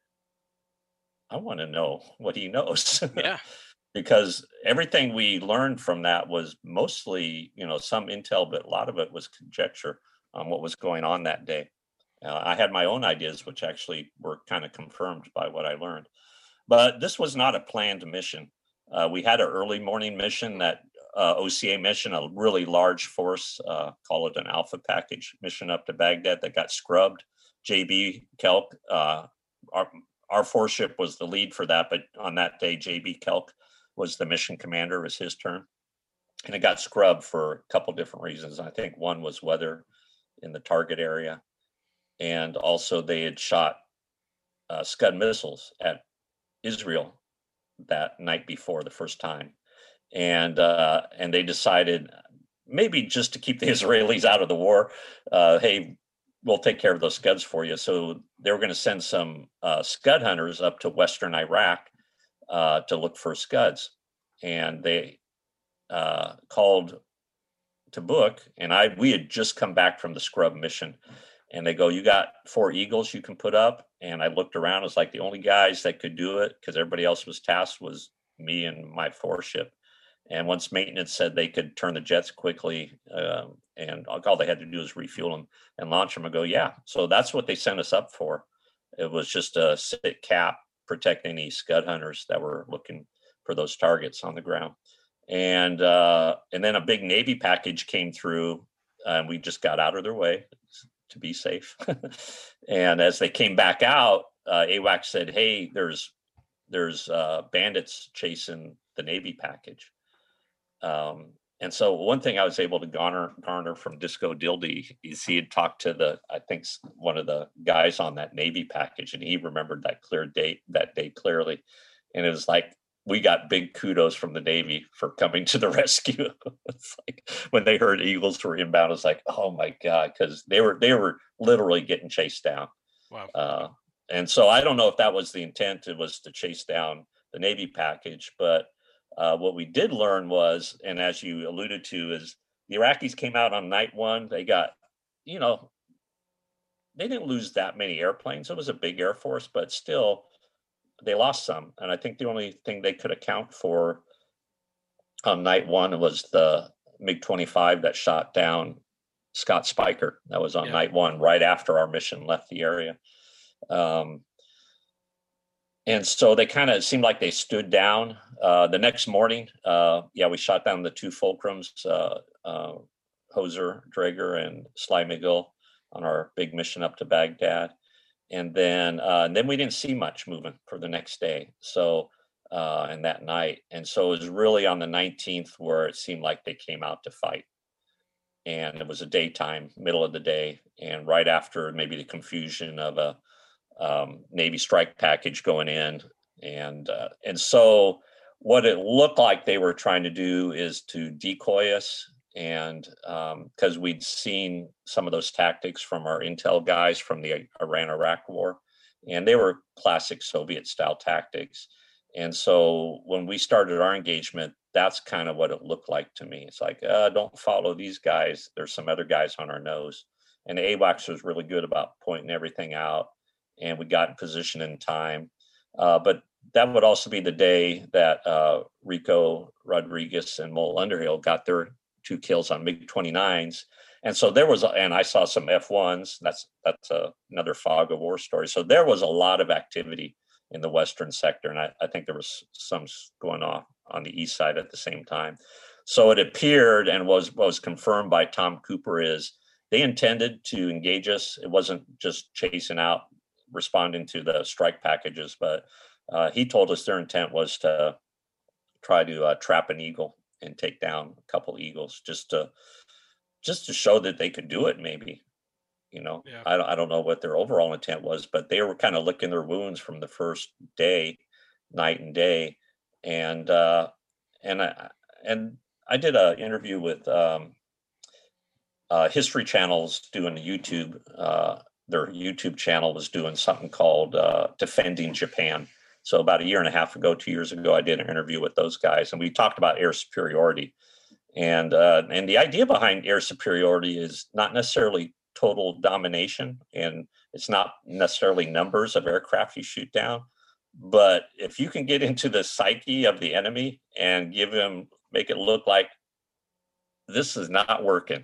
I want to know what he knows. Yeah. Because everything we learned from that was mostly, you know, some intel, but a lot of it was conjecture on what was going on that day. Uh, I had my own ideas, which actually were kind of confirmed by what I learned. But this was not a planned mission. Uh, we had an early morning mission, that uh, O C A mission, a really large force, uh, call it an Alpha package mission up to Baghdad that got scrubbed. J B Kelk, uh, our, our force ship was the lead for that, but on that day, J B Kelk was the mission commander. It was his turn. And it got scrubbed for a couple different reasons. I think one was weather in the target area. And also they had shot uh, Scud missiles at Israel that night before, the first time. And uh, and they decided, maybe just to keep the Israelis out of the war, uh, hey, we'll take care of those Scuds for you. So they were going to send some uh, Scud hunters up to Western Iraq uh, to look for Scuds. And they uh, called to book, and I we had just come back from the scrub mission. And they go, you got four Eagles you can put up? And I looked around, it was like the only guys that could do it, because everybody else was tasked, was me and my four ship. And once maintenance said they could turn the jets quickly, uh, and all they had to do was refuel them and launch them, I go, yeah. So that's what they sent us up for. It was just a sit cap, protect any Scud hunters that were looking for those targets on the ground. And uh, and then a big Navy package came through, and we just got out of their way to be safe. And as they came back out, uh, A W A C said, hey, there's there's uh, bandits chasing the Navy package. Um, and so one thing I was able to garner, garner from Disco Dildy is he had talked to the, I think one of the guys on that Navy package, and he remembered that clear date, that day clearly. And it was like, we got big kudos from the Navy for coming to the rescue. It's like when they heard Eagles were inbound, it's like, oh my God, because they were they were literally getting chased down. Wow. Uh, and so I don't know if that was the intent. It was to chase down the Navy package. But uh, what we did learn was, and as you alluded to, is the Iraqis came out on night one. They got, you know, they didn't lose that many airplanes. It was a big Air Force, but still, they lost some. And I think the only thing they could account for on night one was the MiG twenty-five that shot down Scott Spiker. That was on yeah. night one, right after our mission left the area. Um, and so they kind of seemed like they stood down. Uh, the next morning, uh, yeah, we shot down the two Fulcrums, uh, uh, Hoser, Draeger, and Sly McGill on our big mission up to Baghdad. And then, uh, and then we didn't see much movement for the next day. So, uh, and that night. And so it was really on the nineteenth where it seemed like they came out to fight. And it was a daytime, middle of the day. And right after maybe the confusion of a um, Navy strike package going in. And, uh, and so what it looked like they were trying to do is to decoy us. And because um, we'd seen some of those tactics from our intel guys from the Iran-Iraq war, and they were classic Soviet-style tactics. And so when we started our engagement, that's kind of what it looked like to me. It's like, uh, don't follow these guys. There's some other guys on our nose. And the A W A C S was really good about pointing everything out, and we got in position in time. Uh, but that would also be the day that uh, Rico Rodriguez and Mole Underhill got their two kills on MiG twenty-nines. And so there was, and I saw some F ones. That's that's a, another fog of war story. So there was a lot of activity in the Western sector. And I, I think there was some going on on the east side at the same time. So it appeared, and was, was confirmed by Tom Cooper, is they intended to engage us. It wasn't just chasing out, responding to the strike packages, but uh, he told us their intent was to try to uh, trap an eagle and take down a couple eagles, just to just to show that they could do it. Maybe, you know, Yeah. I don't, I don't know what their overall intent was, but they were kind of licking their wounds from the first day, night and day, and uh, and I and I did an interview with um, uh, History Channel's doing a YouTube. Uh, their YouTube channel was doing something called uh, Defending Japan. So about a year and a half ago, two years ago, I did an interview with those guys, and we talked about air superiority. And uh, and the idea behind air superiority is not necessarily total domination, and it's not necessarily numbers of aircraft you shoot down. But if you can get into the psyche of the enemy and give him, make it look like this is not working,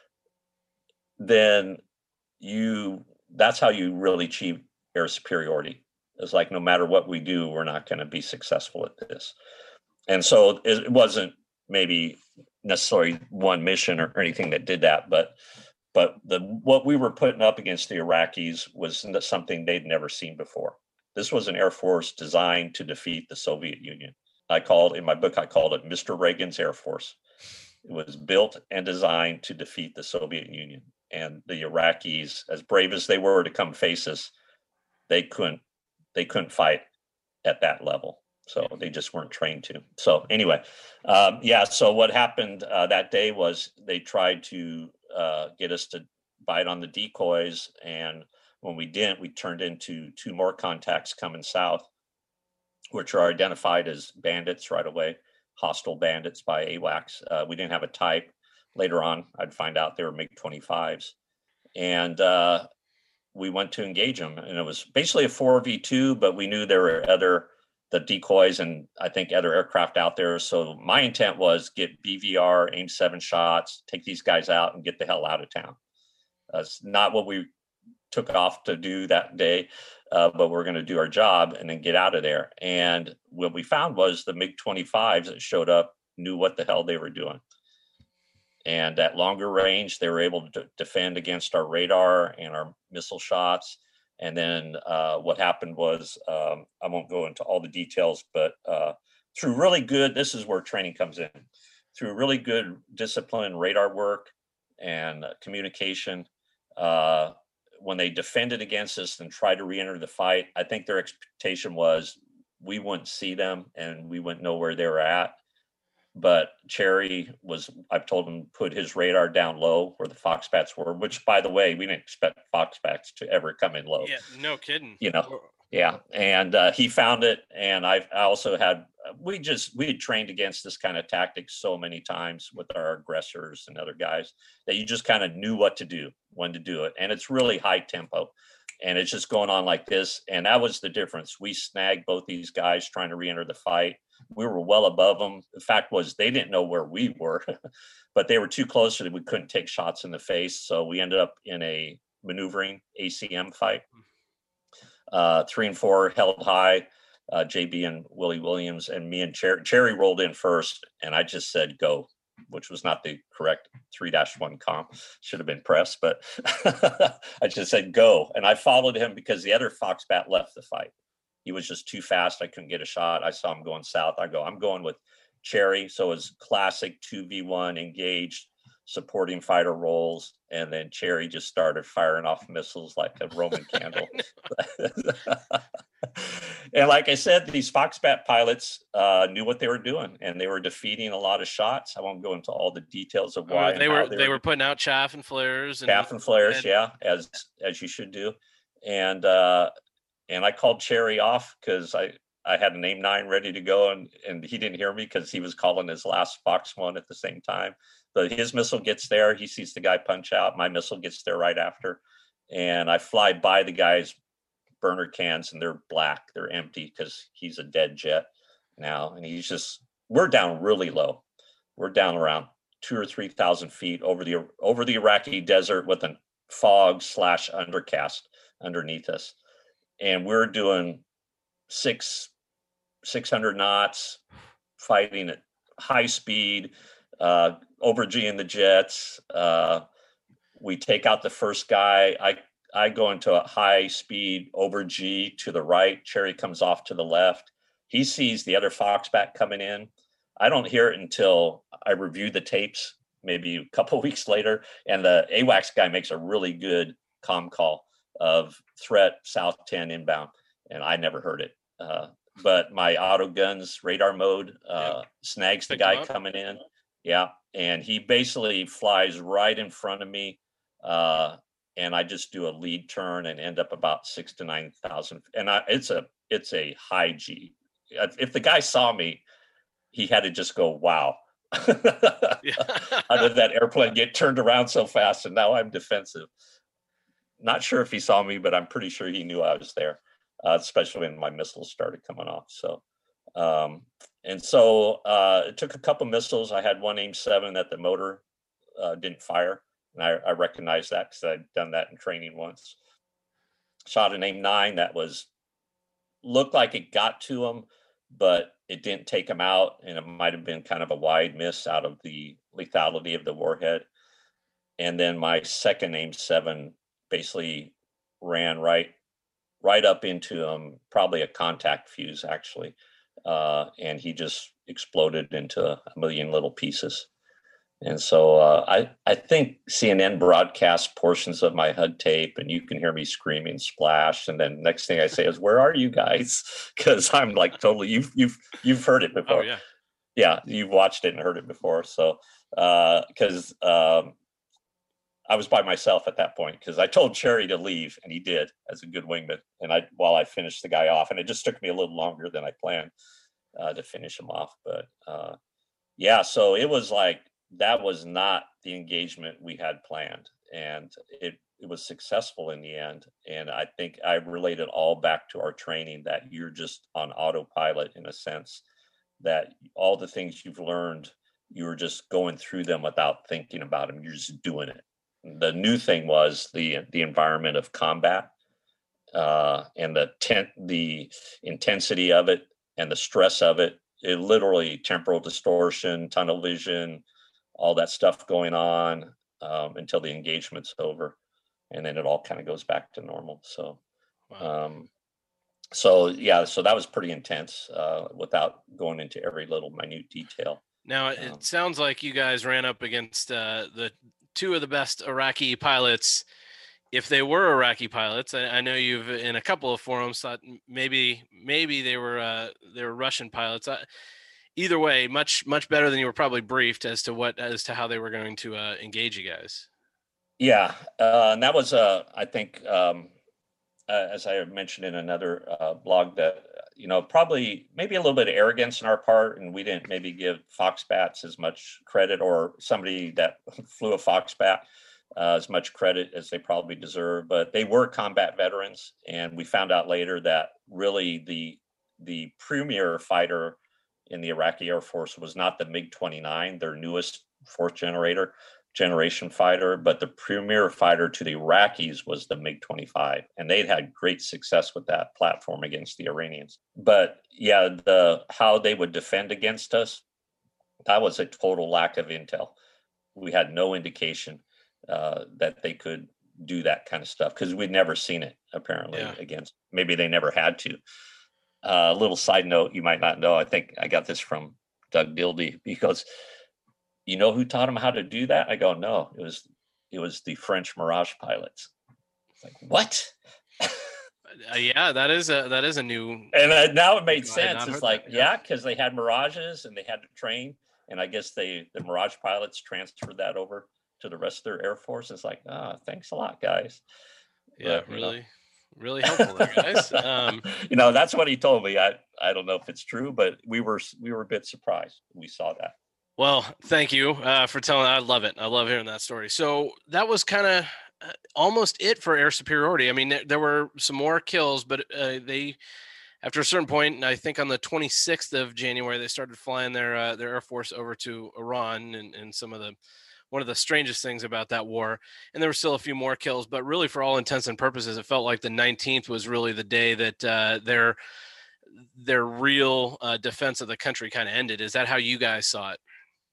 then you that's how you really achieve air superiority. It's like, no matter what we do, we're not going to be successful at this. And so it wasn't maybe necessarily one mission or anything that did that, but but the what we were putting up against the Iraqis was something they'd never seen before. This was an Air Force designed to defeat the Soviet Union. I called, in my book, I called it Mister Reagan's Air Force. It was built and designed to defeat the Soviet Union. And the Iraqis, as brave as they were to come face us, they couldn't they couldn't fight at that level. So they just weren't trained to. So anyway, um, yeah. So what happened uh, that day was they tried to uh, get us to bite on the decoys, and when we didn't, we turned into two more contacts coming south, which are identified as bandits right away, hostile bandits by AWACS. Uh, we didn't have a type. Later on, I'd find out they were MiG twenty-fives, and uh, we went to engage them. And it was basically a four v two, but we knew there were other the decoys and I think other aircraft out there. So my intent was get B V R, aim seven shots, take these guys out and get the hell out of town. That's not what we took off to do that day, uh, but we're going to do our job and then get out of there. And what we found was the MiG twenty-fives that showed up knew what the hell they were doing. And at longer range, they were able to defend against our radar and our missile shots. And then uh, what happened was, um, I won't go into all the details, but uh, through really good, this is where training comes in, through really good discipline, radar work and uh, communication, uh, when they defended against us and tried to re-enter the fight, I think their expectation was we wouldn't see them and we wouldn't know where they were at. But Cherry was, I've told him, put his radar down low where the Foxbats were, which, by the way, we didn't expect Foxbats to ever come in low. Yeah, no kidding. You know, yeah. And uh, he found it. And I, I also had, we just, we had trained against this kind of tactics so many times with our aggressors and other guys that you just kind of knew what to do, when to do it. And it's really high tempo. And it's just going on like this. And that was the difference. We snagged both these guys trying to re-enter the fight. We were well above them. The fact was they didn't know where we were, but they were too close so that we couldn't take shots in the face. So we ended up in a maneuvering A C M fight. Uh, three and four held high. Uh, J B and Willie Williams and me and Cherry, Cherry rolled in first. And I just said, go, which was not the correct three dash one comp. Should have been press, but I just said, go. And I followed him because the other Foxbat left the fight. He was just too fast. I couldn't get a shot. I saw him going south. I go, I'm going with Cherry. So it was classic two v one engaged, supporting fighter roles. And then Cherry just started firing off missiles like a Roman candle. And like I said, these Foxbat pilots uh, knew what they were doing, and they were defeating a lot of shots. I won't go into all the details of why. Oh, they were they, they were putting out chaff and flares. And chaff and flares, and, yeah, as as you should do. And uh, and I called Cherry off because I, I had an aim nine ready to go, and, and he didn't hear me because he was calling his last Fox one at the same time. But his missile gets there. He sees the guy punch out. My missile gets there right after. And I fly by the guy's burner cans, and they're black. They're empty because he's a dead jet now. And he's just, we're down really low. We're down around two or three thousand feet over the over the Iraqi desert with a fog slash undercast underneath us. And we're doing six, six hundred knots, fighting at high speed, uh, over G in the jets, uh, we take out the first guy. I I go into a high speed over G to the right. Cherry comes off to the left. He sees the other Foxbat coming in. I don't hear it until I review the tapes, maybe a couple of weeks later, and the AWACS guy makes a really good comm call of threat south ten inbound, and I never heard it. Uh, but my auto guns radar mode uh, yep. snags the guy coming in. Yeah, and he basically flies right in front of me, uh, and I just do a lead turn and end up about six to nine thousand. And I, it's a it's a high G. If the guy saw me, he had to just go, wow. How did that airplane get turned around so fast? And now I'm defensive. Not sure if he saw me, but I'm pretty sure he knew I was there, uh, especially when my missiles started coming off. So, um, and so uh, it took a couple missiles. I had one AIM seven that the motor uh, didn't fire. And I, I recognized that because I'd done that in training once. Shot an AIM nine that was, looked like it got to him, but it didn't take him out, and it might have been kind of a wide miss out of the lethality of the warhead. And then my second AIM seven basically ran right right up into him, probably a contact fuse actually, uh, and he just exploded into a million little pieces. And so uh, I, I think C N N broadcast portions of my H U D tape, and you can hear me screaming splash. And then next thing I say is, "Where are you guys?" Because I'm like totally you've you've you've heard it before. Oh, yeah, yeah, you've watched it and heard it before. So because uh, um, I was by myself at that point because I told Cherry to leave, and he did as a good wingman. And I while I finished the guy off, and it just took me a little longer than I planned uh, to finish him off. But uh, yeah, so it was like. That was not the engagement we had planned, and it, it was successful in the end. And I think I related all back to our training that you're just on autopilot in a sense, that all the things you've learned, you were just going through them without thinking about them. You're just doing it. The new thing was the the environment of combat uh, and the tent, the intensity of it and the stress of it. It literally temporal distortion, tunnel vision, all that stuff going on um, until the engagement's over, and then it all kind of goes back to normal. So, wow. um, so yeah, so that was pretty intense uh, without going into every little minute detail. Now it um, sounds like you guys ran up against uh, the two of the best Iraqi pilots. If they were Iraqi pilots, I, I know you've in a couple of forums thought maybe maybe they were uh, they were Russian pilots. I, Either way, much much better than you were probably briefed as to what as to how they were going to uh, engage you guys. Yeah, uh, and that was uh, I think um, uh, as I mentioned in another uh, blog that you know probably maybe a little bit of arrogance on our part, and we didn't maybe give Foxbats as much credit, or somebody that flew a Foxbat uh, as much credit as they probably deserve. But they were combat veterans, and we found out later that really the the premier fighter in the Iraqi Air Force was not the MiG twenty-nine, their newest fourth generator generation fighter, but the premier fighter to the Iraqis was the MiG twenty-five, and they'd had great success with that platform against the Iranians. But yeah, the how they would defend against us, that was a total lack of intel. We had no indication uh, that they could do that kind of stuff because we'd never seen it apparently yeah. against. Maybe they never had to. A uh, little side note, you might not know. I think I got this from Doug Dildy because you know who taught him how to do that? I go, no, it was it was the French Mirage pilots. It's like, what? uh, yeah, that is a that is a new. And uh, now it made sense. It's like, that, yeah, because yeah, they had Mirages and they had to train, and I guess they the Mirage pilots transferred that over to the rest of their Air Force. It's like, ah, oh, thanks a lot, guys. Yeah, but, really. Know, Really helpful there, guys. Um, you know, that's what he told me. I, I don't know if it's true, but we were we were a bit surprised. We saw that. Well, thank you uh, for telling. I love it. I love hearing that story. So that was kind of uh, almost it for air superiority. I mean, there, there were some more kills, but uh, they, after a certain point, I think on the twenty-sixth of January, they started flying their uh, their Air Force over to Iran and, and some of the. One of the strangest things about that war, and there were still a few more kills, but really for all intents and purposes, it felt like the nineteenth was really the day that uh, their their real uh, defense of the country kind of ended. Is that how you guys saw it?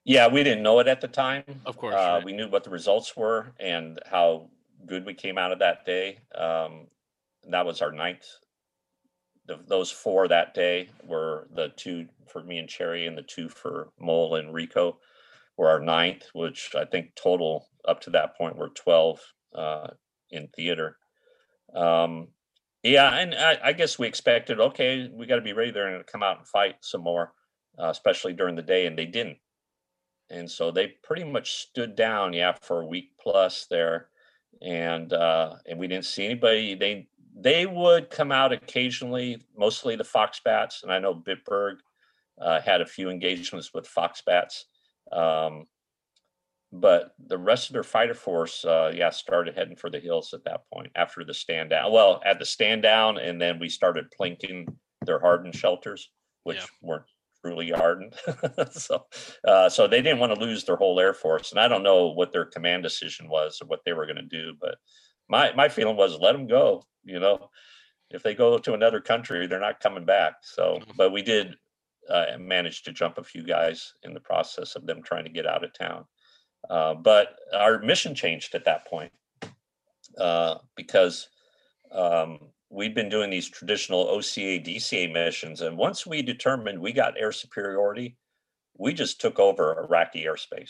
Yeah, we didn't know it at the time. Of course, Uh, right. we knew what the results were and how good we came out of that day. Um, that was our ninth. The, those four that day were the two for me and Cherry, and the two for Mole and Rico were our ninth, which I think total up to that point were twelve uh, in theater. Um, yeah, and I, I guess we expected, okay, we got to be ready. They're going to come out and fight some more, uh, especially during the day, and they didn't. And so they pretty much stood down, yeah, for a week plus there, and uh, and we didn't see anybody. They they would come out occasionally, mostly the fox bats, and I know Bitburg uh, had a few engagements with fox bats. Um, but the rest of their fighter force, uh, yeah, started heading for the hills at that point after the stand down. Well, at the stand down, and then we started plinking their hardened shelters, which Yeah. weren't truly hardened. so, uh, so they didn't want to lose their whole air force, and I don't know what their command decision was or what they were going to do, but my my feeling was let them go. You know, if they go to another country, they're not coming back. So, but we did uh, manage to jump a few guys in the process of them trying to get out of town. Uh, but our mission changed at that point uh, because um, we'd been doing these traditional O C A, D C A missions. And once we determined we got air superiority, we just took over Iraqi airspace.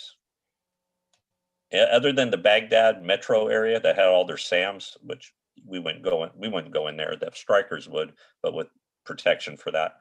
Other than the Baghdad metro area that had all their SAMs, which we wouldn't go in, we wouldn't go in there, the strikers would, but with protection for that.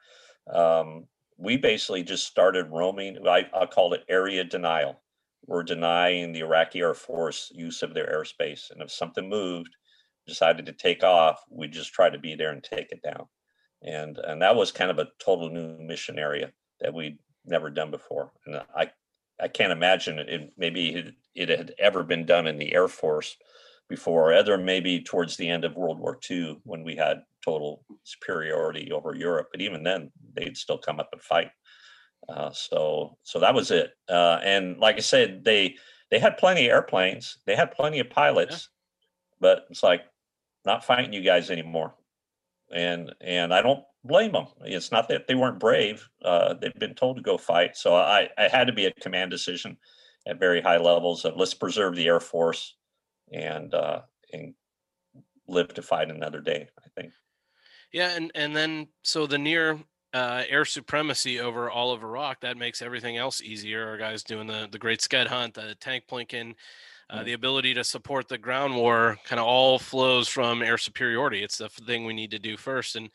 Um, we basically just started roaming. I, I called it area denial. We're denying the Iraqi Air Force use of their airspace. And if something moved, decided to take off, we just try to be there and take it down. And and that was kind of a total new mission area that we'd never done before. And I I can't imagine it. Maybe it, it had ever been done in the Air Force before, other maybe towards the end of World War Two when we had total superiority over Europe. But even then, they'd still come up and fight. Uh, so so that was it. Uh, and like I said, they they had plenty of airplanes, they had plenty of pilots, yeah. But it's like not fighting you guys anymore. And and I don't blame them. It's not that they weren't brave. Uh, they've been told to go fight. So I, I had to be a command decision at very high levels of let's preserve the Air Force and uh, and live to fight another day, I think. Yeah, and and then so the near uh, air supremacy over all of Iraq, that makes everything else easier. Our guys doing the the Great Scud Hunt, the tank plinking, uh, mm-hmm. the ability to support the ground war, kind of all flows from air superiority. It's the thing we need to do first, and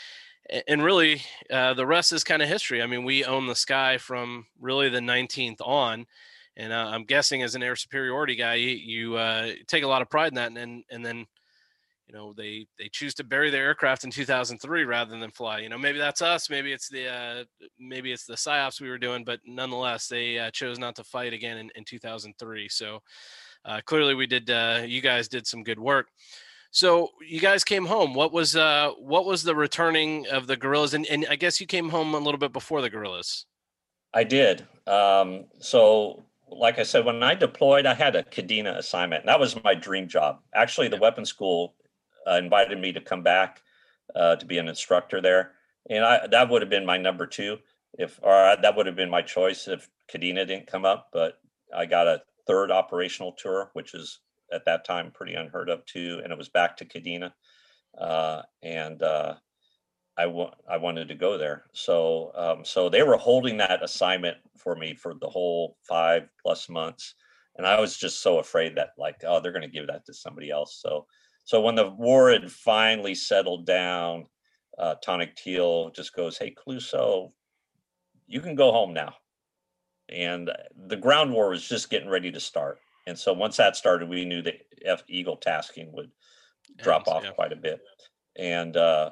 and really uh, the rest is kind of history. I mean, we own the sky from really the nineteenth on. And uh, I'm guessing as an air superiority guy, you, you uh, take a lot of pride in that, and and, and then you know they they choose to bury their aircraft in two thousand three rather than fly. You know, maybe that's us, maybe it's the uh, maybe it's the psyops we were doing, but nonetheless they uh, chose not to fight again in, in two thousand three. So uh, clearly we did uh, you guys did some good work. So you guys came home. What was uh what was the returning of the guerrillas? And, and I guess you came home a little bit before the guerrillas. I did. Um, so like I said, when I deployed, I had a Kadena assignment, and that was my dream job. Actually, the weapons school uh, invited me to come back uh, to be an instructor there, and I that would have been my number two, if or that would have been my choice if Kadena didn't come up. But I got a third operational tour, which is at that time pretty unheard of too, and it was back to Kadena, uh, and uh, I, w- I wanted to go there. So um, so they were holding that assignment for me for the whole five plus months. And I was just so afraid that like, oh, they're going to give that to somebody else. So so when the war had finally settled down, uh, Tonic Teal just goes, hey, Clouseau, you can go home now. And the ground war was just getting ready to start. And so once that started, we knew that F Eagle tasking would drop off yeah. quite a bit. And uh,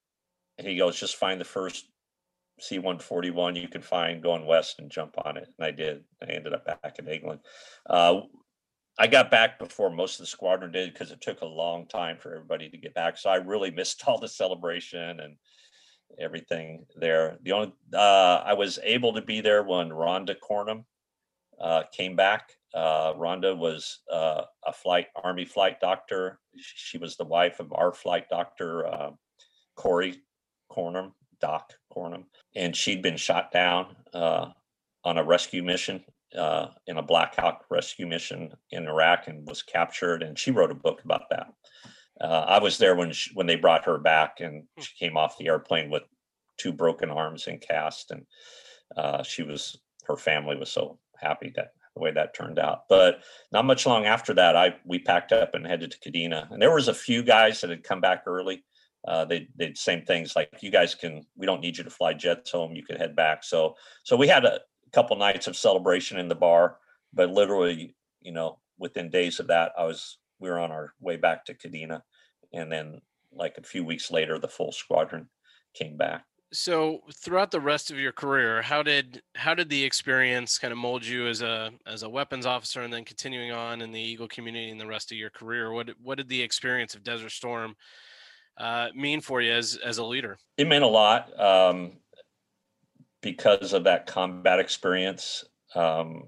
he goes, just find the first C one forty-one you can find going west and jump on it. And I did. I ended up back in England. Uh, I got back before most of the squadron did because it took a long time for everybody to get back. So I really missed all the celebration and everything there. The only uh, I was able to be there when Rhonda Cornum uh, came back. Uh, Rhonda was uh, a flight Army flight doctor. She was the wife of our flight doctor, uh, Corey Cornum, Doc Cornum, and she'd been shot down uh, on a rescue mission uh, in a Black Hawk rescue mission in Iraq and was captured. And she wrote a book about that. Uh, I was there when she, when they brought her back, and she came off the airplane with two broken arms and cast. And uh, she was, her family was so happy that the way that turned out. But not much long after that, I we packed up and headed to Kadena. And there was a few guys that had come back early. Uh, they did same things like, you guys can, we don't need you to fly jets home. You can head back. So, so we had a couple nights of celebration in the bar, but literally, you know, within days of that, I was, we were on our way back to Kadena. And then like a few weeks later, the full squadron came back. So throughout the rest of your career, how did how did the experience kind of mold you as a as a weapons officer, and then continuing on in the Eagle community in the rest of your career? What what did the experience of Desert Storm uh, mean for you as as a leader? It meant a lot um, because of that combat experience. Um,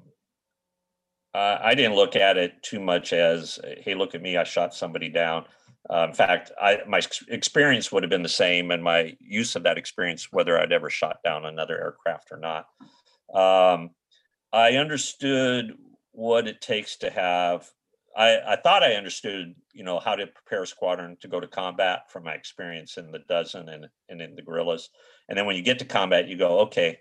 I, I didn't look at it too much as, hey, look at me, I shot somebody down. Uh, in fact, I, my experience would have been the same, and my use of that experience, whether I'd ever shot down another aircraft or not. Um, I understood what it takes to have. I, I thought I understood, you know, how to prepare a squadron to go to combat from my experience in the dozen and, and in the guerrillas. And then when you get to combat, you go, okay,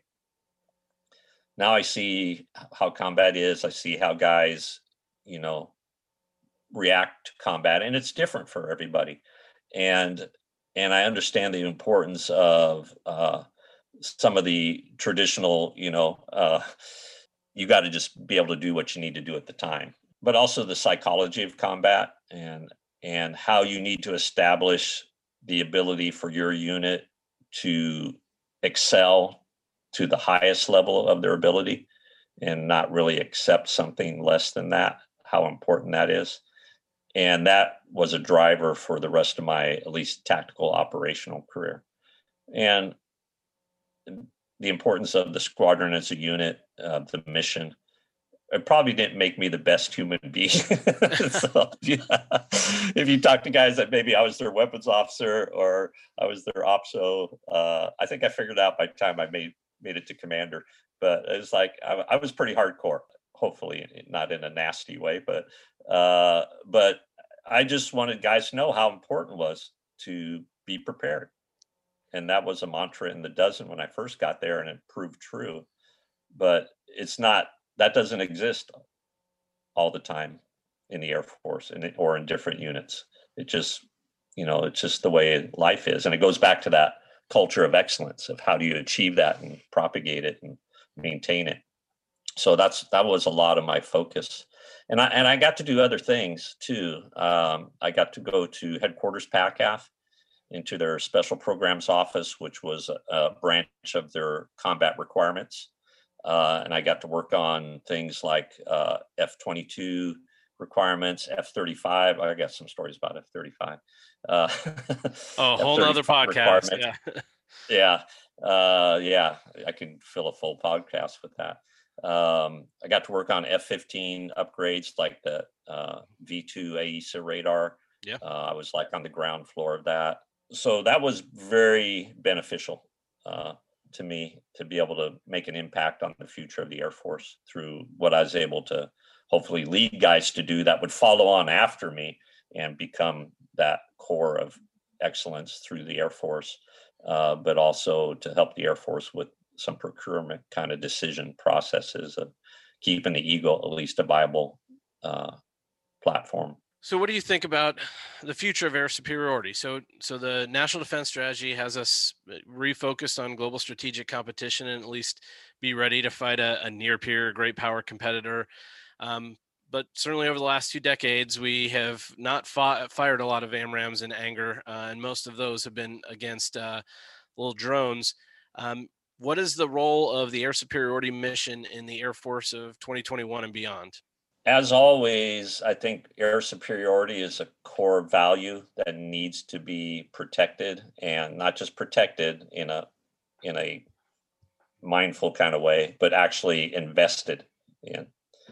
now I see how combat is. I see how guys, you know, react to combat, and it's different for everybody. And and I understand the importance of uh, some of the traditional, you know, uh, you got to just be able to do what you need to do at the time, but also the psychology of combat, and and how you need to establish the ability for your unit to excel to the highest level of their ability and not really accept something less than that, how important that is. And that was a driver for the rest of my, at least tactical operational career. And the importance of the squadron as a unit, uh, the mission, it probably didn't make me the best human being. So, yeah. If you talk to guys that maybe I was their weapons officer or I was their opso, uh, I think I figured out by the time I made, made it to commander. But it was like, I, I was pretty hardcore, hopefully not in a nasty way, but uh, but I just wanted guys to know how important it was to be prepared. And that was a mantra in the dozen when I first got there, and it proved true. But it's not, that doesn't exist all the time in the Air Force and or in different units. It just, you know, it's just the way life is. And it goes back to that culture of excellence of how do you achieve that and propagate it and maintain it. So that's, that was a lot of my focus. And I, and I got to do other things too. Um, I got to go to headquarters PACAF, into their special programs office, which was a, a branch of their combat requirements. Uh, and I got to work on things like uh, F twenty-two requirements, F thirty-five. I got some stories about F thirty-five. Uh, oh, a whole nother podcast. Yeah. yeah. Uh, yeah. I can fill a full podcast with that. Um, I got to work on F fifteen upgrades like the uh, V two AESA radar. Yeah. Uh, I was like on the ground floor of that. So that was very beneficial uh, to me to be able to make an impact on the future of the Air Force through what I was able to hopefully lead guys to do that would follow on after me and become that core of excellence through the Air Force, uh, but also to help the Air Force with some procurement kind of decision processes of keeping the Eagle at least a viable uh, platform. So what do you think about the future of air superiority? So so the National Defense Strategy has us refocused on global strategic competition and at least be ready to fight a, a near peer, great power competitor. Um, but certainly over the last two decades, we have not fought, fired a lot of AMRAAMs in anger, uh, and most of those have been against uh, little drones. Um, what is the role of the air superiority mission in the Air Force of twenty twenty-one and beyond? As always, I think air superiority is a core value that needs to be protected, and not just protected in a in a mindful kind of way, but actually invested in.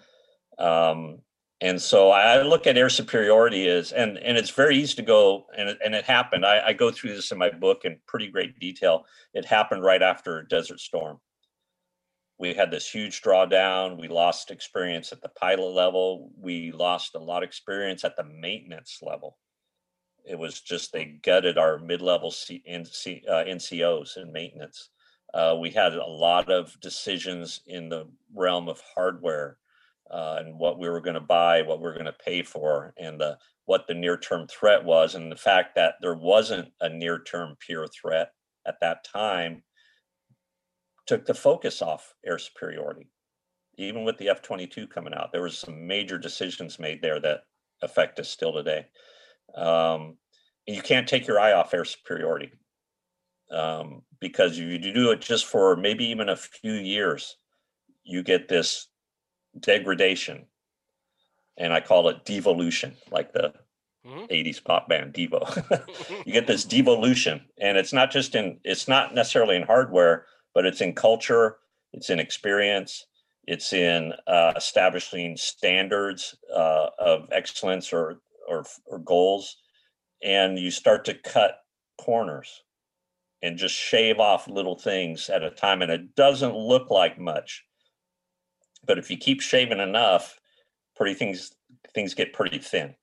Um, and so I look at air superiority as, and and it's very easy to go, and it, and it happened. I, I go through this in my book in pretty great detail. It happened right after Desert Storm, we had this huge drawdown. We lost experience at the pilot level. We lost a lot of experience at the maintenance level. It was just they gutted our mid-level C, N C, uh, N C Os in maintenance. Uh, we had a lot of decisions in the realm of hardware uh, and what we were going to buy, what we were going to pay for, and the, what the near-term threat was. And the fact that there wasn't a near-term peer threat at that time took the focus off air superiority. Even with the F twenty-two coming out, there was some major decisions made there that affect us still today. Um, and you can't take your eye off air superiority um, because if you do it just for maybe even a few years, you get this degradation. And I call it devolution, like the mm-hmm. eighties pop band Devo. You get this devolution, and it's not just in, it's not necessarily in hardware, but it's in culture, it's in experience, it's in uh, establishing standards uh, of excellence or, or or goals, and you start to cut corners and just shave off little things at a time, and it doesn't look like much, but if you keep shaving enough, pretty things things get pretty thin.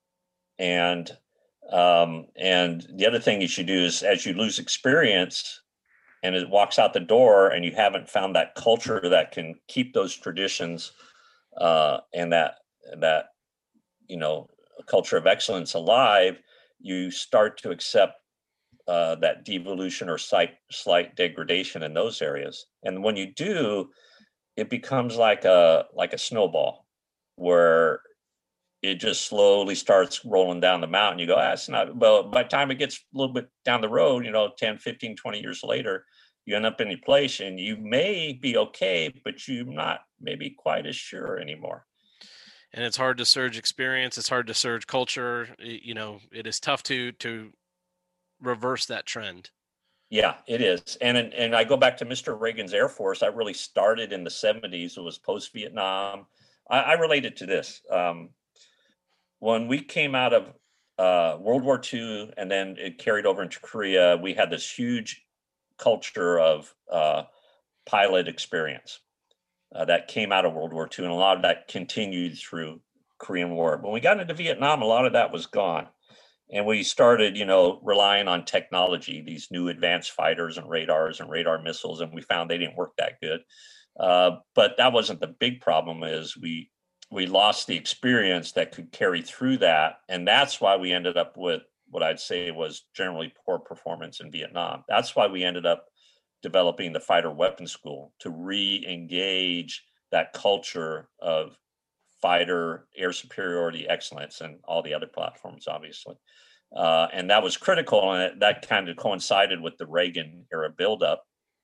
And um, and the other thing you should do is, as you lose experience and it walks out the door and you haven't found that culture that can keep those traditions uh, and that that you know culture of excellence alive, you start to accept uh, that devolution or slight slight degradation in those areas. And when you do, it becomes like a like a snowball where it just slowly starts rolling down the mountain. You go, ah, it's not, well, by the time it gets a little bit down the road, you know, ten, fifteen, twenty years later, you end up in a place and you may be okay, but you're not maybe quite as sure anymore. And it's hard to surge experience. It's hard to surge culture. You know, it is tough to, to reverse that trend. Yeah, it is. And, and I go back to Mister Reagan's Air Force. I really started in the seventies. It was post-Vietnam. I, I related to this. Um, when we came out of uh, World War Two and then it carried over into Korea, we had this huge culture of uh, pilot experience uh, that came out of World War Two, and a lot of that continued through Korean War. When we got into Vietnam, a lot of that was gone. And we started, you know, relying on technology, these new advanced fighters and radars and radar missiles, and we found they didn't work that good. Uh, but that wasn't the big problem. Is we we lost the experience that could carry through that, and that's why we ended up with what I'd say was generally poor performance in Vietnam. That's why we ended up developing the Fighter Weapons School to re-engage that culture of fighter air superiority excellence and all the other platforms, obviously. Uh, and that was critical, and it, that kind of coincided with the Reagan era buildup.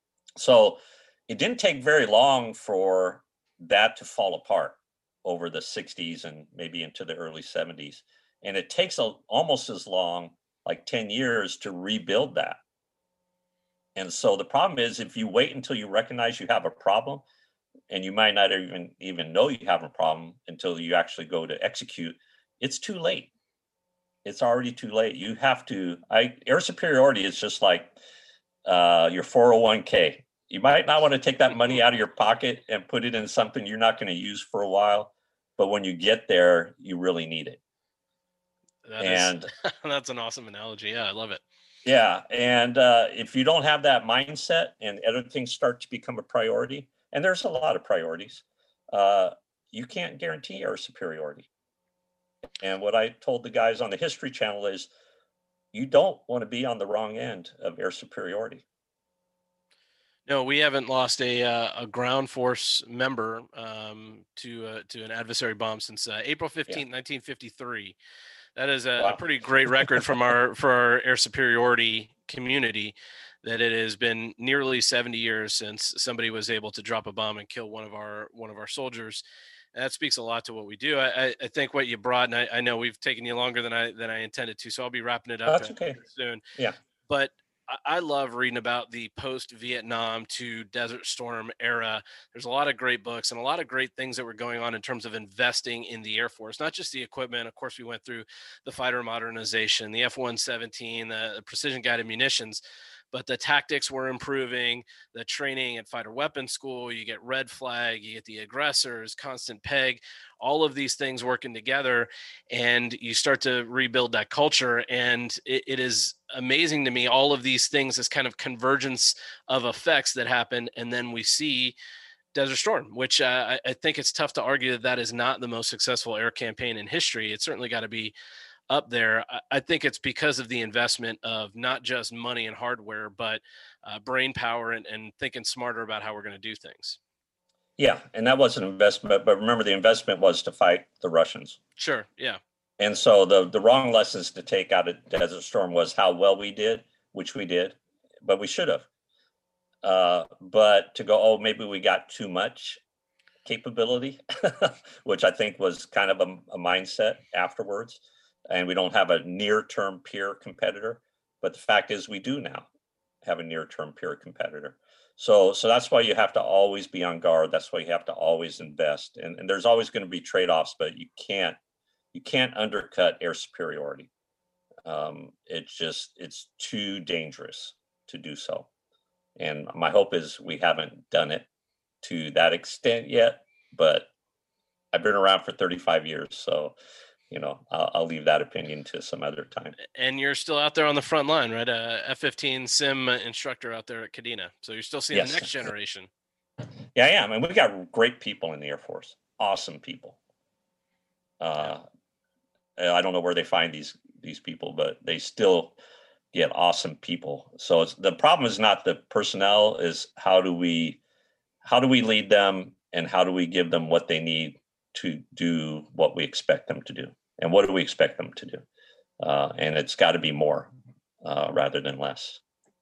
So it didn't take very long for that to fall apart over the sixties and maybe into the early seventies. And it takes a, almost as long, like ten years, to rebuild that. And so the problem is, if you wait until you recognize you have a problem, and you might not even even know you have a problem until you actually go to execute, it's too late. It's already too late. You have to, I, air superiority is just like uh, your four oh one k. You might not want to take that money out of your pocket and put it in something you're not going to use for a while, but when you get there, you really need it. That and is, that's an awesome analogy. Yeah, I love it. Yeah, and uh, if you don't have that mindset and other things start to become a priority, and there's a lot of priorities, uh, you can't guarantee air superiority. And what I told the guys on the History Channel is, you don't want to be on the wrong end of air superiority. No, we haven't lost a uh, a ground force member um, to uh, to an adversary bomb since uh, April fifteenth, yeah. nineteen fifty-three. That is a, wow. a pretty great record from our for our air superiority community. That it has been nearly seventy years since somebody was able to drop a bomb and kill one of our one of our soldiers. And that speaks a lot to what we do. I, I think what you brought, and I, I know we've taken you longer than I than I intended to, so I'll be wrapping it up That's okay. soon. Yeah, but I love reading about the post-Vietnam to Desert Storm era. There's a lot of great books and a lot of great things that were going on in terms of investing in the Air Force, not just the equipment. Of course, we went through the fighter modernization, the F one seventeen, the precision guided munitions, but the tactics were improving, the training at fighter weapons school, you get red flag, you get the aggressors, constant peg, all of these things working together, and you start to rebuild that culture. And it, it is amazing to me, all of these things, this kind of convergence of effects that happen. And then we see Desert Storm, which uh, I, I think it's tough to argue that that is not the most successful air campaign in history. It's certainly got to be up there. I, I think it's because of the investment of not just money and hardware, but uh, brain power and, and thinking smarter about how we're going to do things. Yeah, and that was an investment, but remember the investment was to fight the Russians. Sure, yeah. And so the the wrong lessons to take out of Desert Storm was how well we did, which we did, but we should have. Uh, but to go, oh, maybe we got too much capability, which I think was kind of a, a mindset afterwards. And we don't have a near-term peer competitor. But the fact is we do now have a near-term peer competitor. So so that's why you have to always be on guard. That's why you have to always invest. And, and there's always going to be trade-offs, but you can't you can't undercut air superiority. Um, it's just, it's too dangerous to do so. And my hope is we haven't done it to that extent yet, but I've been around for thirty-five years. So, you know, I'll, I'll leave that opinion to some other time. And you're still out there on the front line, right? A F fifteen sim instructor out there at Kadena. So you're still seeing yes. the next generation. Yeah, I am. And we've got great people in the Air Force. Awesome people. Uh, yeah. I don't know where they find these, these people, but they still get awesome people. So it's, the problem is not the personnel, is how do we how do we lead them, and how do we give them what they need to do what we expect them to do, and what do we expect them to do, uh, and it's got to be more uh, rather than less.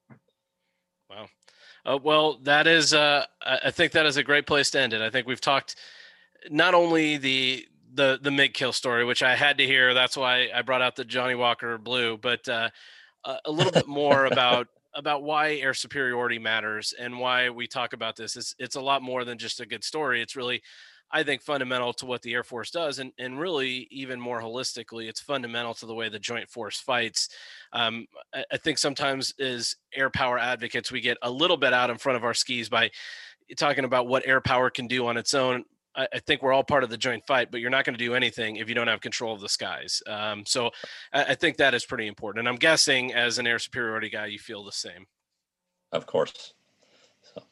Wow. Uh, well, that is uh, I think that is a great place to end it. I think we've talked not only the the the MiG kill story, which I had to hear, that's why I brought out the Johnny Walker Blue, but uh, a little bit more about about why air superiority matters and why we talk about this. It's it's a lot more than just a good story. It's really, I think, fundamental to what the Air Force does, and and really even more holistically, it's fundamental to the way the Joint Force fights. Um, I, I think sometimes as air power advocates, we get a little bit out in front of our skis by talking about what air power can do on its own. I think we're all part of the joint fight, but you're not going to do anything if you don't have control of the skies. Um, so I think that is pretty important. And I'm guessing as an air superiority guy, you feel the same. Of course. So.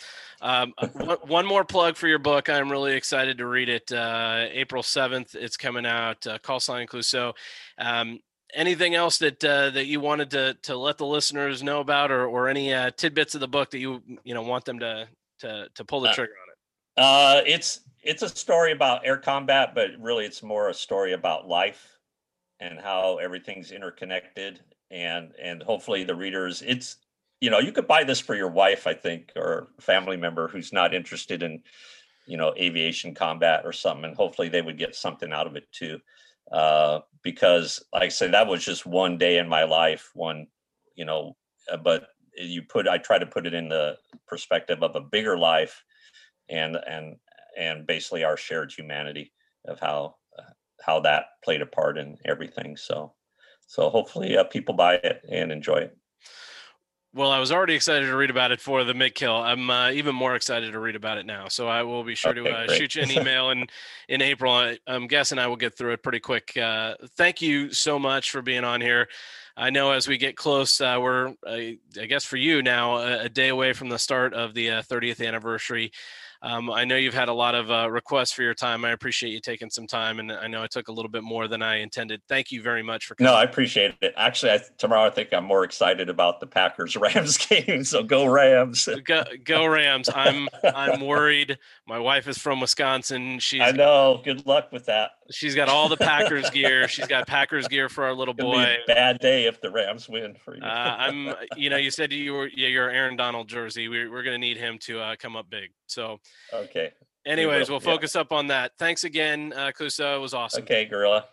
Um, one, one more plug for your book. I'm really excited to read it. Uh, April seventh, it's coming out, uh, Call Sign Clouseau. Um, anything else that uh, that you wanted to to let the listeners know about, or or any uh, tidbits of the book that you you know want them to to to pull the trigger on it? Uh, it's it's a story about air combat, but really it's more a story about life and how everything's interconnected. And and hopefully the readers, it's, you know, you could buy this for your wife, I think, or family member who's not interested in, you know, aviation combat or something, and hopefully they would get something out of it too. Uh, because like I said, that was just one day in my life, one, you know, but you put, I try to put it in the perspective of a bigger life, and and and basically our shared humanity of how uh, how that played a part in everything. So so hopefully uh, people buy it and enjoy it. Well, I was already excited to read about it for the MiG kill. I'm uh, even more excited to read about it now. So I will be sure okay, to uh, shoot you an email in, in April. I, I'm guessing I will get through it pretty quick. Uh, thank you so much for being on here. I know as we get close, uh, we're, uh, I guess for you now, a, a day away from the start of the uh, thirtieth anniversary. Um, I know you've had a lot of uh, requests for your time. I appreciate you taking some time, and I know I took a little bit more than I intended. Thank you very much for coming. No, I appreciate it. Actually, I, tomorrow I think I'm more excited about the Packers-Rams game, so go Rams. Go, go Rams. I'm I'm worried. My wife is from Wisconsin. She's I know. Good luck with that. She's got all the Packers gear. She's got Packers gear for our little boy. Be a bad day if the Rams win for you. uh, I'm, you know, you said you were yeah, your Aaron Donald jersey. We're we're gonna need him to uh, come up big. So okay. Anyways, we we'll focus yeah. up on that. Thanks again, uh, Clouseau. It was awesome. Okay, Gorilla.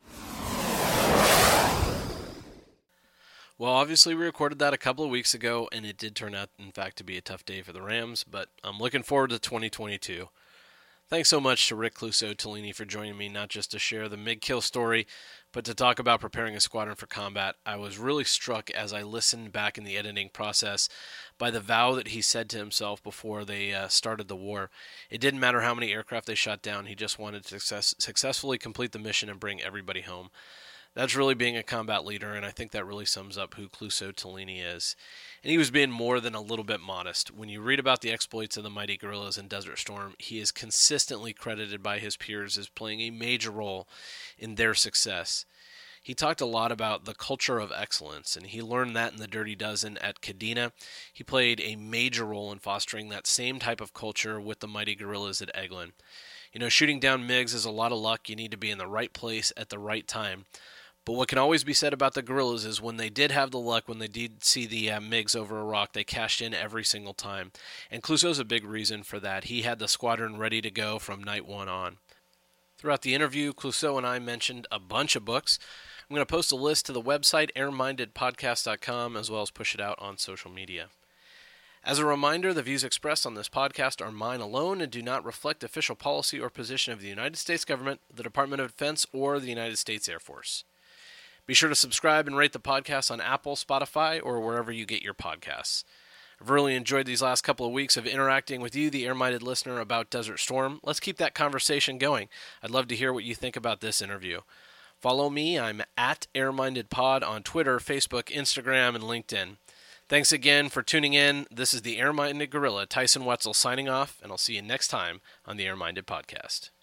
Well, obviously we recorded that a couple of weeks ago, and it did turn out, in fact, to be a tough day for the Rams, but I'm looking forward to twenty twenty-two. Thanks so much to Rick Clouseau Tellini for joining me, not just to share the MiG-Kill story, but to talk about preparing a squadron for combat. I was really struck as I listened back in the editing process by the vow that he said to himself before they uh, started the war. It didn't matter how many aircraft they shot down, he just wanted to success- successfully complete the mission and bring everybody home. That's really being a combat leader, and I think that really sums up who Clouseau Tellini is. And he was being more than a little bit modest. When you read about the exploits of the mighty guerrillas in Desert Storm, he is consistently credited by his peers as playing a major role in their success. He talked a lot about the culture of excellence, and he learned that in the Dirty Dozen at Kadena. He played a major role in fostering that same type of culture with the mighty guerrillas at Eglin. You know, shooting down MiGs is a lot of luck. You need to be in the right place at the right time. But what can always be said about the guerrillas is when they did have the luck, when they did see the uh, MiGs over a rock, they cashed in every single time. And Clouseau's a big reason for that. He had the squadron ready to go from night one on. Throughout the interview, Clouseau and I mentioned a bunch of books. I'm going to post a list to the website, air minded podcast dot com, as well as push it out on social media. As a reminder, the views expressed on this podcast are mine alone and do not reflect official policy or position of the United States government, the Department of Defense, or the United States Air Force. Be sure to subscribe and rate the podcast on Apple, Spotify, or wherever you get your podcasts. I've really enjoyed these last couple of weeks of interacting with you, the air-minded listener, about Desert Storm. Let's keep that conversation going. I'd love to hear what you think about this interview. Follow me. I'm at AirMindedPod on Twitter, Facebook, Instagram, and LinkedIn. Thanks again for tuning in. This is the Air-Minded Gorilla, Tyson Wetzel, signing off, and I'll see you next time on the Air-Minded Podcast.